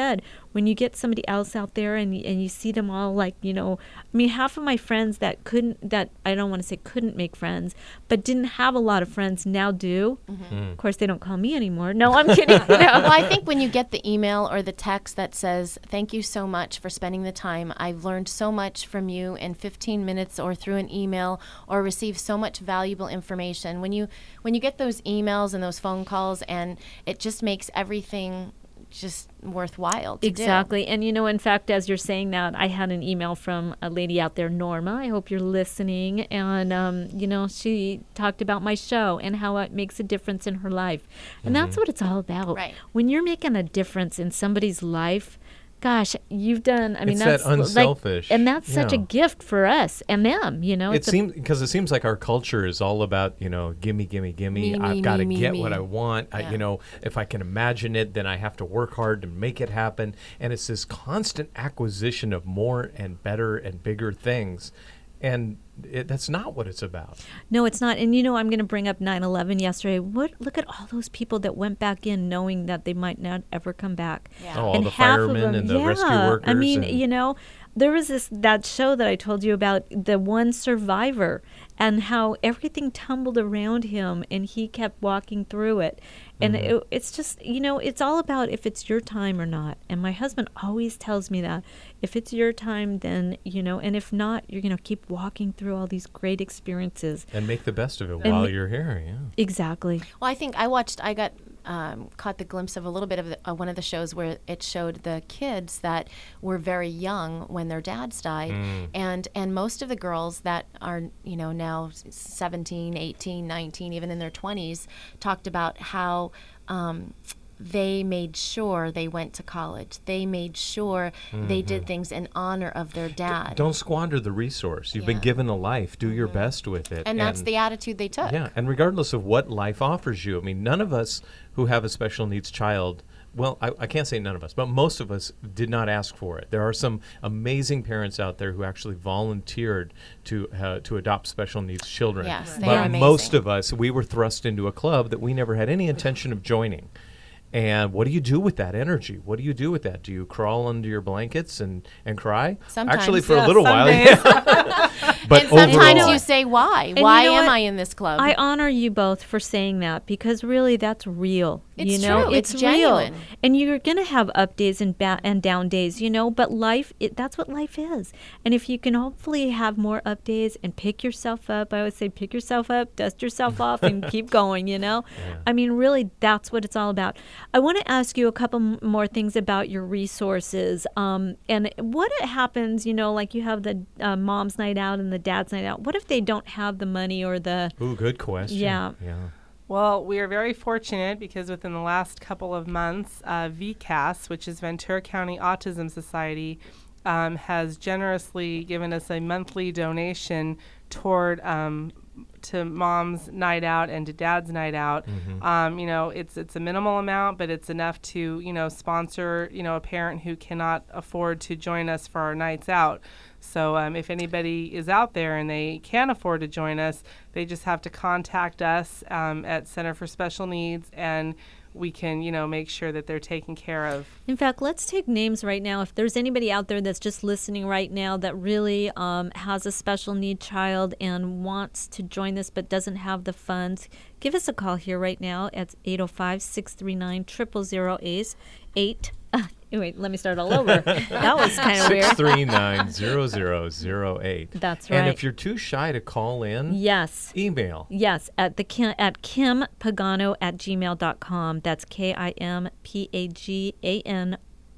when you get somebody else out there and y- and you see them all like, you know, I mean, half of my friends that couldn't, that I don't want to say couldn't make friends, but didn't have a lot of friends now do. Mm-hmm. Mm. Of course, they don't call me anymore. No, I'm kidding. No. Well, I think when you get the email or the text that says, thank you so much for spending the time. I've learned so much from you in fifteen minutes or through an email, or received so much valuable information. When you when you get those emails and those phone calls, and it just makes everything just worthwhile to Exactly. do. And, you know, in fact, as you're saying that, I had an email from a lady out there, Norma. I hope you're listening. And, um, you know, she talked about my show and how it makes a difference in her life. And Mm-hmm. that's what it's all about. Right. When you're making a difference in somebody's life, gosh, you've done, I mean, It's that's that unselfish. Like, and that's such a Yeah. gift for us and them, you know. It It's a- seems because it seems like our culture is all about, you know, gimme, gimme, gimme. Me, I've me, got to me, get me, what me. I want. I, Yeah. you know, if I can imagine it, then I have to work hard to make it happen. And it's this constant acquisition of more and better and bigger things, and it, that's not what it's about. No, it's not. And, you know, I'm going to bring up nine eleven yesterday. What? Look at all those people that went back in knowing that they might not ever come back. Yeah. Oh, all And the half of firemen them- and the yeah. rescue workers. I mean, and- you know, there was this that show that I told you about, the one survivor, and how everything tumbled around him and he kept walking through it. And Mm-hmm. it, it's just, you know, it's all about if it's your time or not. And my husband always tells me that. If it's your time, then, you know, and if not, you're going to keep walking through all these great experiences. and make the best of it And while ma- you're here. Yeah. Exactly. Well, I think I watched, I got um, caught the glimpse of a little bit of the, uh, one of the shows where it showed the kids that were very young when their dads died. Mm. And, and most of the girls that are, you know, now seventeen, eighteen, nineteen, even in their twenties, talked about how um, they made sure they went to college. They made sure they did things in honor of their dad. Don't squander the resource. You've been Yeah. given a life. Do your best with it. and that's the attitude they took. Yeah, and regardless of what life offers you, I mean, none of us who have a special needs child, well, I, I can't say none of us, but most of us did not ask for it. There are some amazing parents out there who actually volunteered to uh, to adopt special needs children. Yes, they but are most amazing. of us, we were thrust into a club that we never had any intention of joining. And what do you do with that energy? What do you do with that? Do you crawl under your blankets and, and cry? Sometimes. Actually, for Yeah, a little some while. days. Yeah. But and sometimes overall, you say, why? And Why you know am what? I in this club? I honor you both for saying that, because really that's real. It's you know, true. It's real. genuine. And you're going to have up days and ba- and down days, you know, but life, it, that's what life is. And if you can hopefully have more up days and pick yourself up, I always say pick yourself up, dust yourself off, and keep going, you know. Yeah. I mean, really, that's what it's all about. I want to ask you a couple m- more things about your resources. Um, and what happens, you know, like you have the uh, mom's night out and the dad's night out. What if they don't have the money or the... Ooh, good question. Yeah. Yeah. Well, we are very fortunate because within the last couple of months, uh, V C A S, which is Ventura County Autism Society, um, has generously given us a monthly donation toward um, to Mom's Night Out and to Dad's Night Out. Mhm. Um, you know, it's it's a minimal amount, but it's enough to you know sponsor you know a parent who cannot afford to join us for our nights out. So um, if anybody is out there and they can afford to join us, they just have to contact us um, at Center for Special Needs, and we can, you know, make sure that they're taken care of. In fact, let's take names right now. If there's anybody out there that's just listening right now that really um, has a special need child and wants to join this but doesn't have the funds, give us a call here right now at eight oh five, six three nine, zero zero zero eight. Uh, wait, let me start all over. That was kind of weird. six three nine, zero zero zero eight. That's And right. if you're too shy to call in, Yes. email. Yes, at the Kim, at Kim Pagano at gmail dot com. That's K I M P A G A N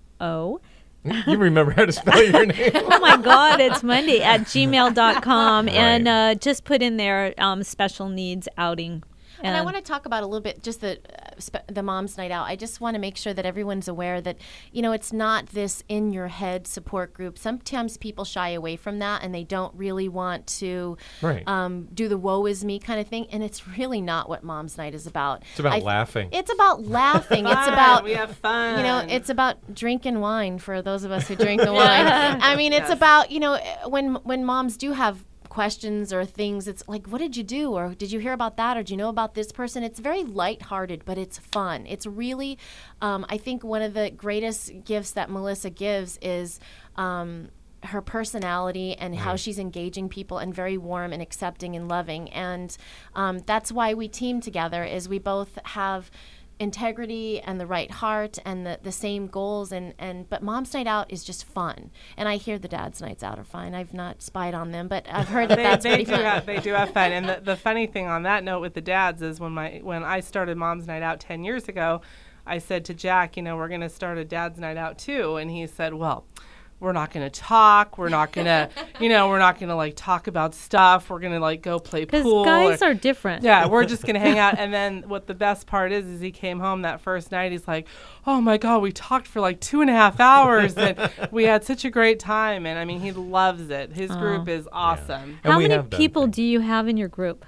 O. You remember how to spell your name. Oh my God, it's Monday at gmail dot com. Right. And uh, just put in there um, special needs outing. And I want to talk about a little bit just the uh, spe- the Mom's Night Out. I just want to make sure that everyone's aware that, you know, it's not this in your head support group. Sometimes people shy away from that and they don't really want to Right. um, do the woe is me kind of thing. And it's really not what Mom's Night is about. It's about I- laughing. It's about laughing. It's Fun. about, We have fun. you know, it's about drinking wine for those of us who drink the wine. I mean, it's Yes. about, you know, when when moms do have questions or things. It's like, what did you do? Or did you hear about that? Or do you know about this person? It's very lighthearted, but it's fun. It's really, um, I think one of the greatest gifts that Melissa gives is um, her personality and how she's engaging people and very warm and accepting and loving. And um, that's why we team together, is we both have integrity and the right heart and the, the same goals, and, and but Mom's Night Out is just fun. And I hear the Dad's Nights Out are fine. I've not spied on them, but I've heard that they, that's they pretty do fun. Have, they do have fun. And the, the funny thing on that note with the dads is when my when I started Mom's Night Out ten years ago, I said to Jack, you know, we're going to start a Dad's Night Out too. And he said, well, we're not going to talk. We're not going to, you know, we're not going to like talk about stuff. We're going to like go play pool. Because guys or, are different. Yeah, we're just going to hang out. And then what the best part is, is he came home that first night. He's like, oh my God, we talked for like two and a half hours and we had such a great time. And I mean, he loves it. His Oh. group is awesome. How many people do you have in your group?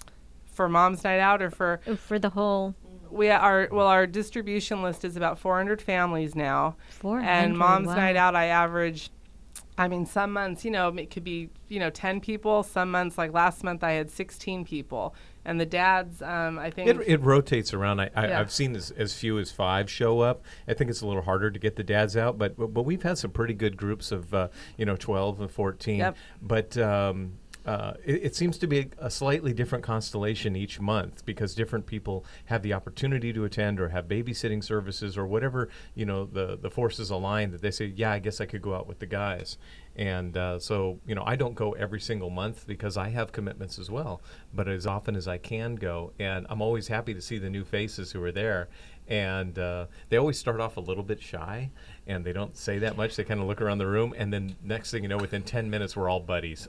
For Mom's Night Out or for? For the whole. We are well. Our distribution list is about four hundred families now. four hundred, And Mom's wow. Night Out, I average. I mean, some months, you know, it could be, you know, ten people. Some months, like last month, I had sixteen people. And the dads, um, I think It, it rotates around. I, I, Yeah. I've seen as, as few as five show up. I think it's a little harder to get the dads out, but but, but we've had some pretty good groups of uh, you know twelve and fourteen. Yep. But um, uh, it, it seems to be a, a slightly different constellation each month because different people have the opportunity to attend or have babysitting services or whatever, you know, the the forces align that they say, yeah, I guess I could go out with the guys. And uh, so, you know, I don't go every single month because I have commitments as well, but as often as I can go. And I'm always happy to see the new faces who are there. And uh, they always start off a little bit shy, and they don't say that much. They kind of look around the room, and then next thing you know, within ten minutes, we're all buddies.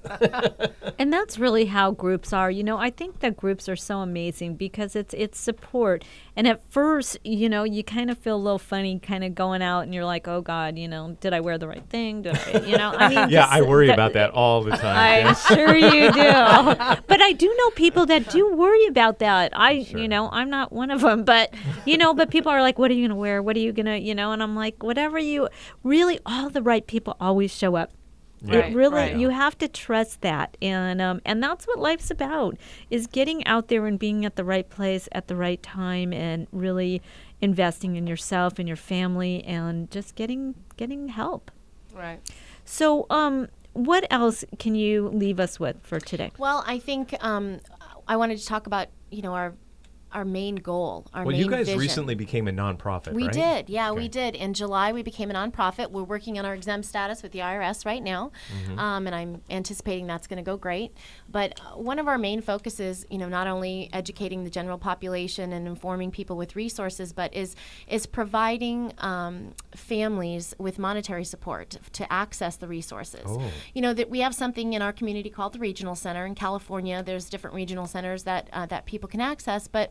And that's really how groups are. You know, I think that groups are so amazing because it's it's support. And at first, you know, you kind of feel a little funny kind of going out and you're like, oh, God, you know, did I wear the right thing? Did I, you know, I mean. Yeah, just I worry the- about that all the time. I'm yeah. sure you do. But I do know people that do worry about that. I, you know, I'm not one of them. But, you know, but people are like, what are you going to wear? What are you going to, you know? And I'm like, whatever you, really, all the right people always show up. Right, it really, right. you have to trust that, and um, and that's what life's about: is getting out there and being at the right place at the right time, and really investing in yourself and your family, and just getting getting help. Right. So, um, what else can you leave us with for today? Well, I think um, I wanted to talk about, you know, our our main goal, our Well, main you guys vision. recently became a nonprofit, We right? did, yeah, Okay. we did. In July, we became a nonprofit. We're working on our exempt status with the I R S right now, Mhm. um, and I'm anticipating that's going to go great. But uh, one of our main focuses, you know, not only educating the general population and informing people with resources, but is is providing um, families with monetary support to access the resources. Oh. You know, that we have something in our community called the Regional Center in California. There's different regional centers that uh, that people can access, but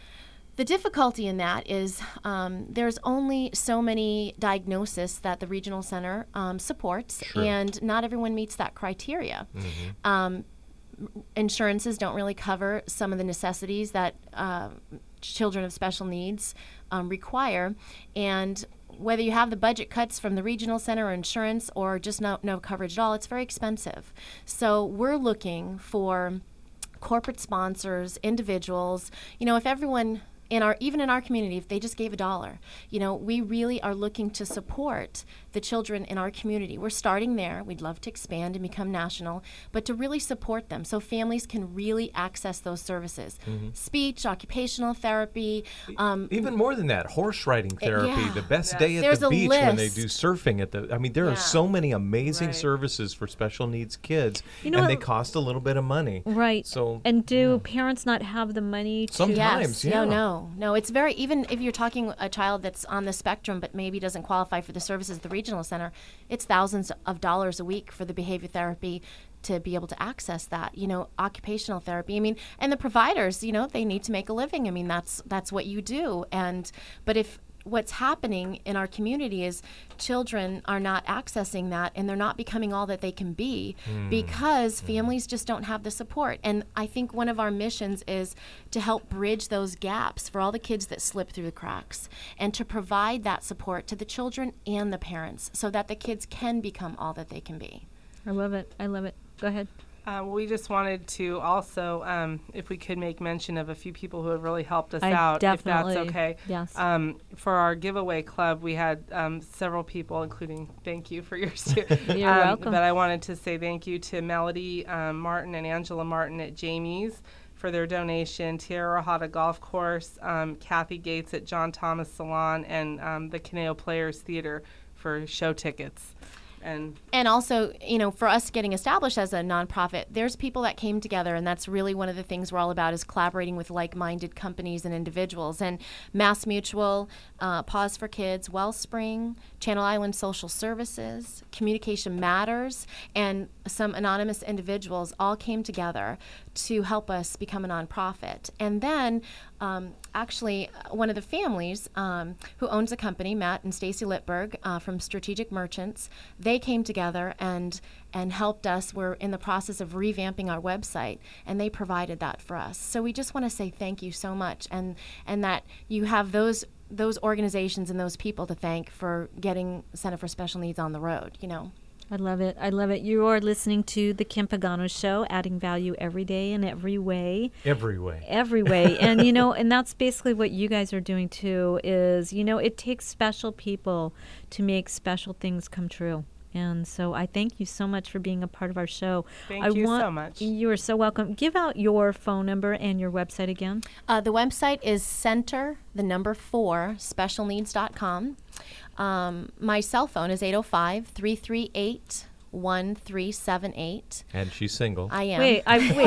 the difficulty in that is um, there's only so many diagnoses that the regional center um, supports, Sure. and not everyone meets that criteria. Mhm. Um, insurances don't really cover some of the necessities that uh, children of special needs um, require, and whether you have the budget cuts from the regional center or insurance or just no, no coverage at all, it's very expensive. So we're looking for corporate sponsors, individuals. You know, if everyone in our, even in our community, if they just gave a dollar, you know, we really are looking to support the children in our community. We're starting there. We'd love to expand and become national, but to really support them so families can really access those services. Mhm. Speech, occupational therapy. Um, Even more than that, horse riding Uh, therapy, yeah. the best Yes. day at There's the a beach when they list. do surfing at the I mean there Yeah. are so many amazing Right. services for special needs kids, You know and they what- cost a little bit of money. Right. So And do parents not have the money to? Sometimes, yes. yeah. No, no, no. It's very, even if you're talking a child that's on the spectrum but maybe doesn't qualify for the services at the regional center, it's thousands of dollars a week for the behavior therapy to be able to access that. You know, occupational therapy. I mean, and the providers, you know, they need to make a living. I mean, that's that's what you do. And but if what's happening in our community is children are not accessing that, and they're not becoming all that they can be Hmm. because families just don't have the support. And I think one of our missions is to help bridge those gaps for all the kids that slip through the cracks, and to provide that support to the children and the parents so that the kids can become all that they can be. I love it. I love it. Go ahead. Uh, we just wanted to also, um, if we could make mention of a few people who have really helped us I out, definitely, if that's okay. yes. Um, for our giveaway club, we had um, several people, including thank you for yours too. You're um, welcome. But I wanted to say thank you to Melody um, Martin and Angela Martin at Jamie's for their donation, Tierra Hada Golf Course, um, Kathy Gates at John Thomas Salon, and um, the Caneo Players Theater for show tickets. And And also, you know, for us getting established as a nonprofit, there's people that came together, and that's really one of the things we're all about is collaborating with like-minded companies and individuals. And Mass Mutual, uh, Pause for Kids, Wellspring, Channel Island Social Services, Communication Matters, and some anonymous individuals all came together to help us become a nonprofit. And then um, actually uh, one of the families um, who owns the company, Matt and Stacy Littberg uh, from Strategic Merchants, they came together and and helped us. We're in the process of revamping our website, and they provided that for us. So we just want to say thank you so much, and and that you have those those organizations and those people to thank for getting Center for Special Needs on the road, you know. I love it. I love it. You are listening to The Kim Pagano Show, adding value every day in every way. Every way. Every way. And, you know, and that's basically what you guys are doing, too, is, you know, it takes special people to make special things come true. And so I thank you so much for being a part of our show. Thank I you want, so much. You are so welcome. Give out your phone number and your website again. Uh, the website is center, the number four, special needs dot com. Um, my cell phone is eight oh five, three three eight, one three seven eight. And she's single. I am. Wait, I wait.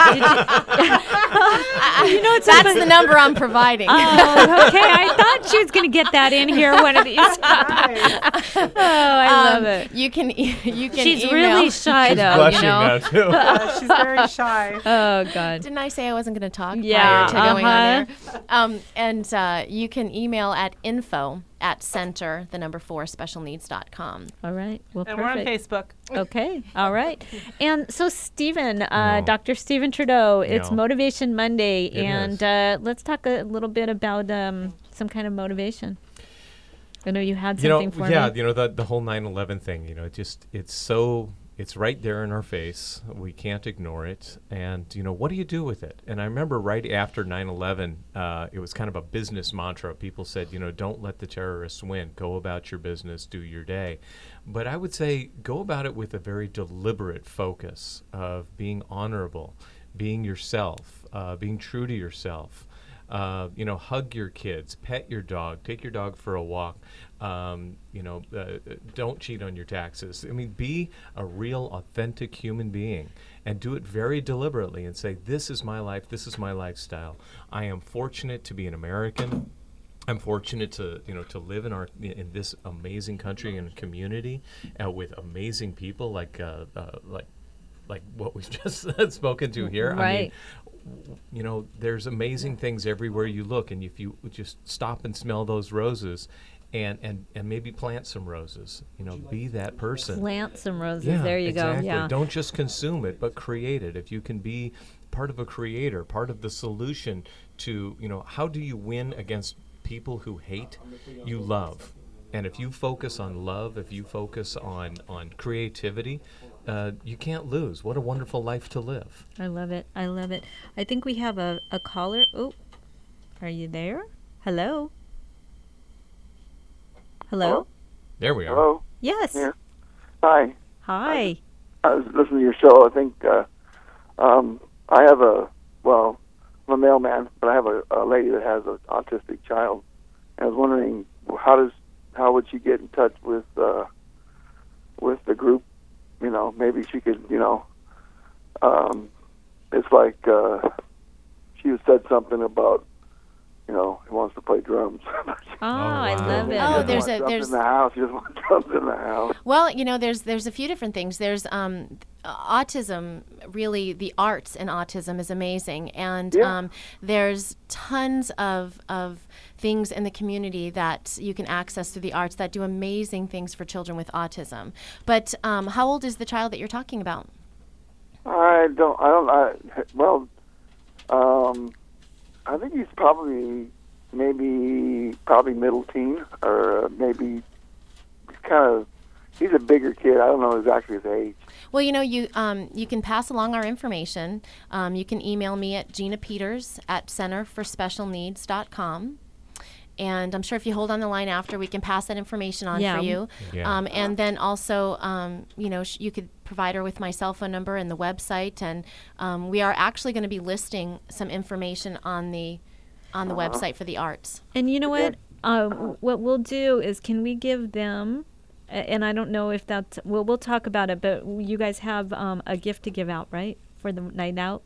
Did you, you know, that's the number I'm providing. Oh, okay. I thought she was going to get that in here one of these times. Oh, I Um, love it. You can, e- you can. She's email. really shy, She's though. blushing you know. now, too. Uh, she's very shy. Oh God. Didn't I say I wasn't going to talk Yeah, prior to going on uh-huh. there? Um, and uh, you can email at info at center, the number four, special needs dot com. All right. Well, And perfect. we're on Facebook. Okay. All right. And so, Stephen, uh, No. Doctor Stephen Trudeau, it's No. Motivation Monday, It and is. uh, let's talk a little bit about um, some kind of motivation. I know you had You know, something for yeah, me. you know, the, the whole nine eleven thing, you know, it just, it's so, it's right there in our face. We can't ignore it. And, you know, what do you do with it? And I remember right after nine eleven, uh, it was kind of a business mantra. People said, you know, don't let the terrorists win. Go about your business, do your day. But I would say go about it with a very deliberate focus of being honorable, being yourself, uh, being true to yourself. Uh, you know, hug your kids, pet your dog, take your dog for a walk. Um, you know, uh, don't cheat on your taxes. I mean, be a real, authentic human being and do it very deliberately and say, this is my life, this is my lifestyle. I am fortunate to be an American. I'm fortunate to, you know, to live in our in this amazing country and community uh, with amazing people like uh, uh, like like what we've just spoken to here. I mean, Right. you know, there's amazing things everywhere you look, and if you just stop and smell those roses and, and, and maybe plant some roses, you know, be that person. Plant some roses. Yeah, there you exactly. go. Yeah. Don't just consume it, but create it. If you can be part of a creator, part of the solution to, you know, how do you win against people who hate? You love. And if you focus on love, if you focus on, on creativity, uh, you can't lose. What a wonderful life to live. I love it. I love it. I think we have a, a caller. Oh, are you there? Hello? Hello? There we are. Hello? Yes. Yeah. Hi. Hi. I was listening to your show. I think uh, um, I have a, well, I'm a mailman, but I have a, a lady that has an autistic child. And I was wondering, how does, how would she get in touch with, uh, with the group? You know, maybe she could, you know, um, it's like uh, she said something about, you know, he wants to play drums. Oh, I love it. Oh, He there's doesn't a want drums there's in the house. He doesn't want drums in the house. Well, you know, there's there's a few different things. There's um, autism. Really, the arts in autism is amazing, and Yeah. um, there's tons of of things in the community that you can access through the arts that do amazing things for children with autism. But um, how old is the child that you're talking about? I don't. I don't. I, well, um, I think he's probably maybe probably middle teen, or uh, maybe kind of. he's a bigger kid. I don't know exactly his age. Well, you know, you um, you can pass along our information. Um, you can email me at Gina Peters at center for special needs dot com. And I'm sure if you hold on the line after, we can pass that information on Yeah. for you. Yeah. Um, and then also, um, you know, sh- you could provide her with my cell phone number and the website. And um, we are actually going to be listing some information on the on the Uh-huh. website for the arts. And you know what? Uh, what we'll do is, can we give them? a- And I don't know if that's. Well, we'll talk about it. But you guys have um, a gift to give out, right, for the night out?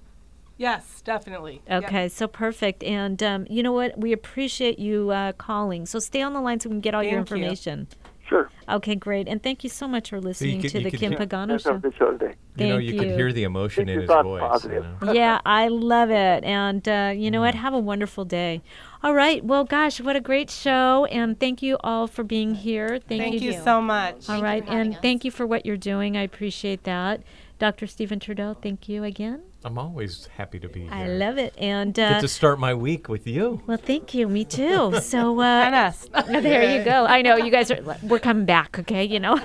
Yes, definitely. Yep. Okay, so perfect. And um, you know what? We appreciate you uh, calling. So stay on the line so we can get all your Thank you. information. Sure. Okay, great. And thank you so much for listening could- to you the could Kim hear- Pagano That's Show. a good show today. You know, Thank you could you. hear the emotion in Keep his your thoughts voice. positive. You know? Yeah, I love it. And uh, you know what? Have a wonderful day. All right. Well, gosh, what a great show. And thank you all for being here. Thank, Thank you. you so much. All Thank you right. for having And us. thank you for what you're doing. I appreciate that. Doctor Stephen Trudeau, thank you again. I'm always happy to be here. I love it. And Get uh, to start my week with you. well, thank you. Me too. So uh, And us. there you go. I know you guys are. We're coming back. Okay, you know.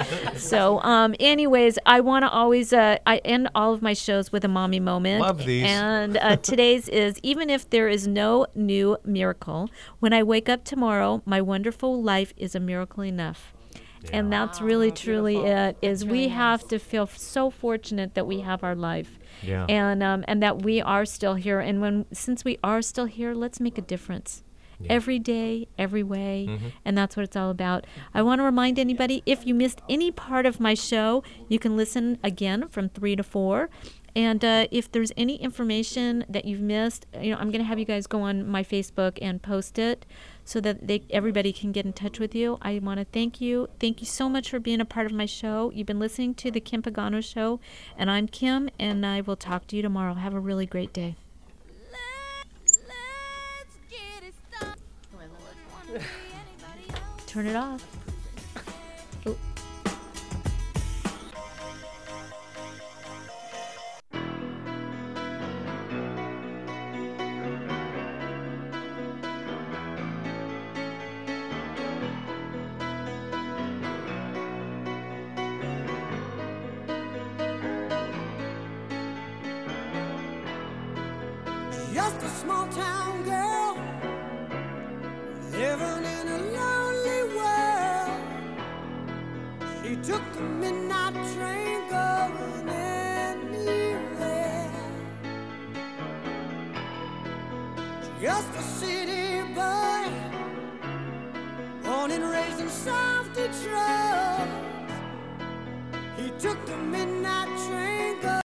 so, um, anyways, I want to always. Uh, I end all of my shows with a mommy moment. Love these. And uh, today's is, even if there is no new miracle, when I wake up tomorrow, my wonderful life is a miracle enough. And that's really, truly it. Is we have to feel f- so fortunate that we have our life, Yeah. and um, and that we are still here. And when since we are still here, let's make a difference. Every day, every way, Mhm. and that's what it's all about. I want to remind anybody, if you missed any part of my show, you can listen again from three to four. And uh, if there's any information that you've missed, you know, I'm going to have you guys go on my Facebook and post it so that they, everybody can get in touch with you. I want to thank you. Thank you so much for being a part of my show. You've been listening to the Kim Pagano Show, and I'm Kim, and I will talk to you tomorrow. Have a really great day. Turn it off. Oh. Just a small town girl living in a lonely world. She took the midnight train going anywhere. Just a city boy, born and raised in South Detroit. He took the midnight train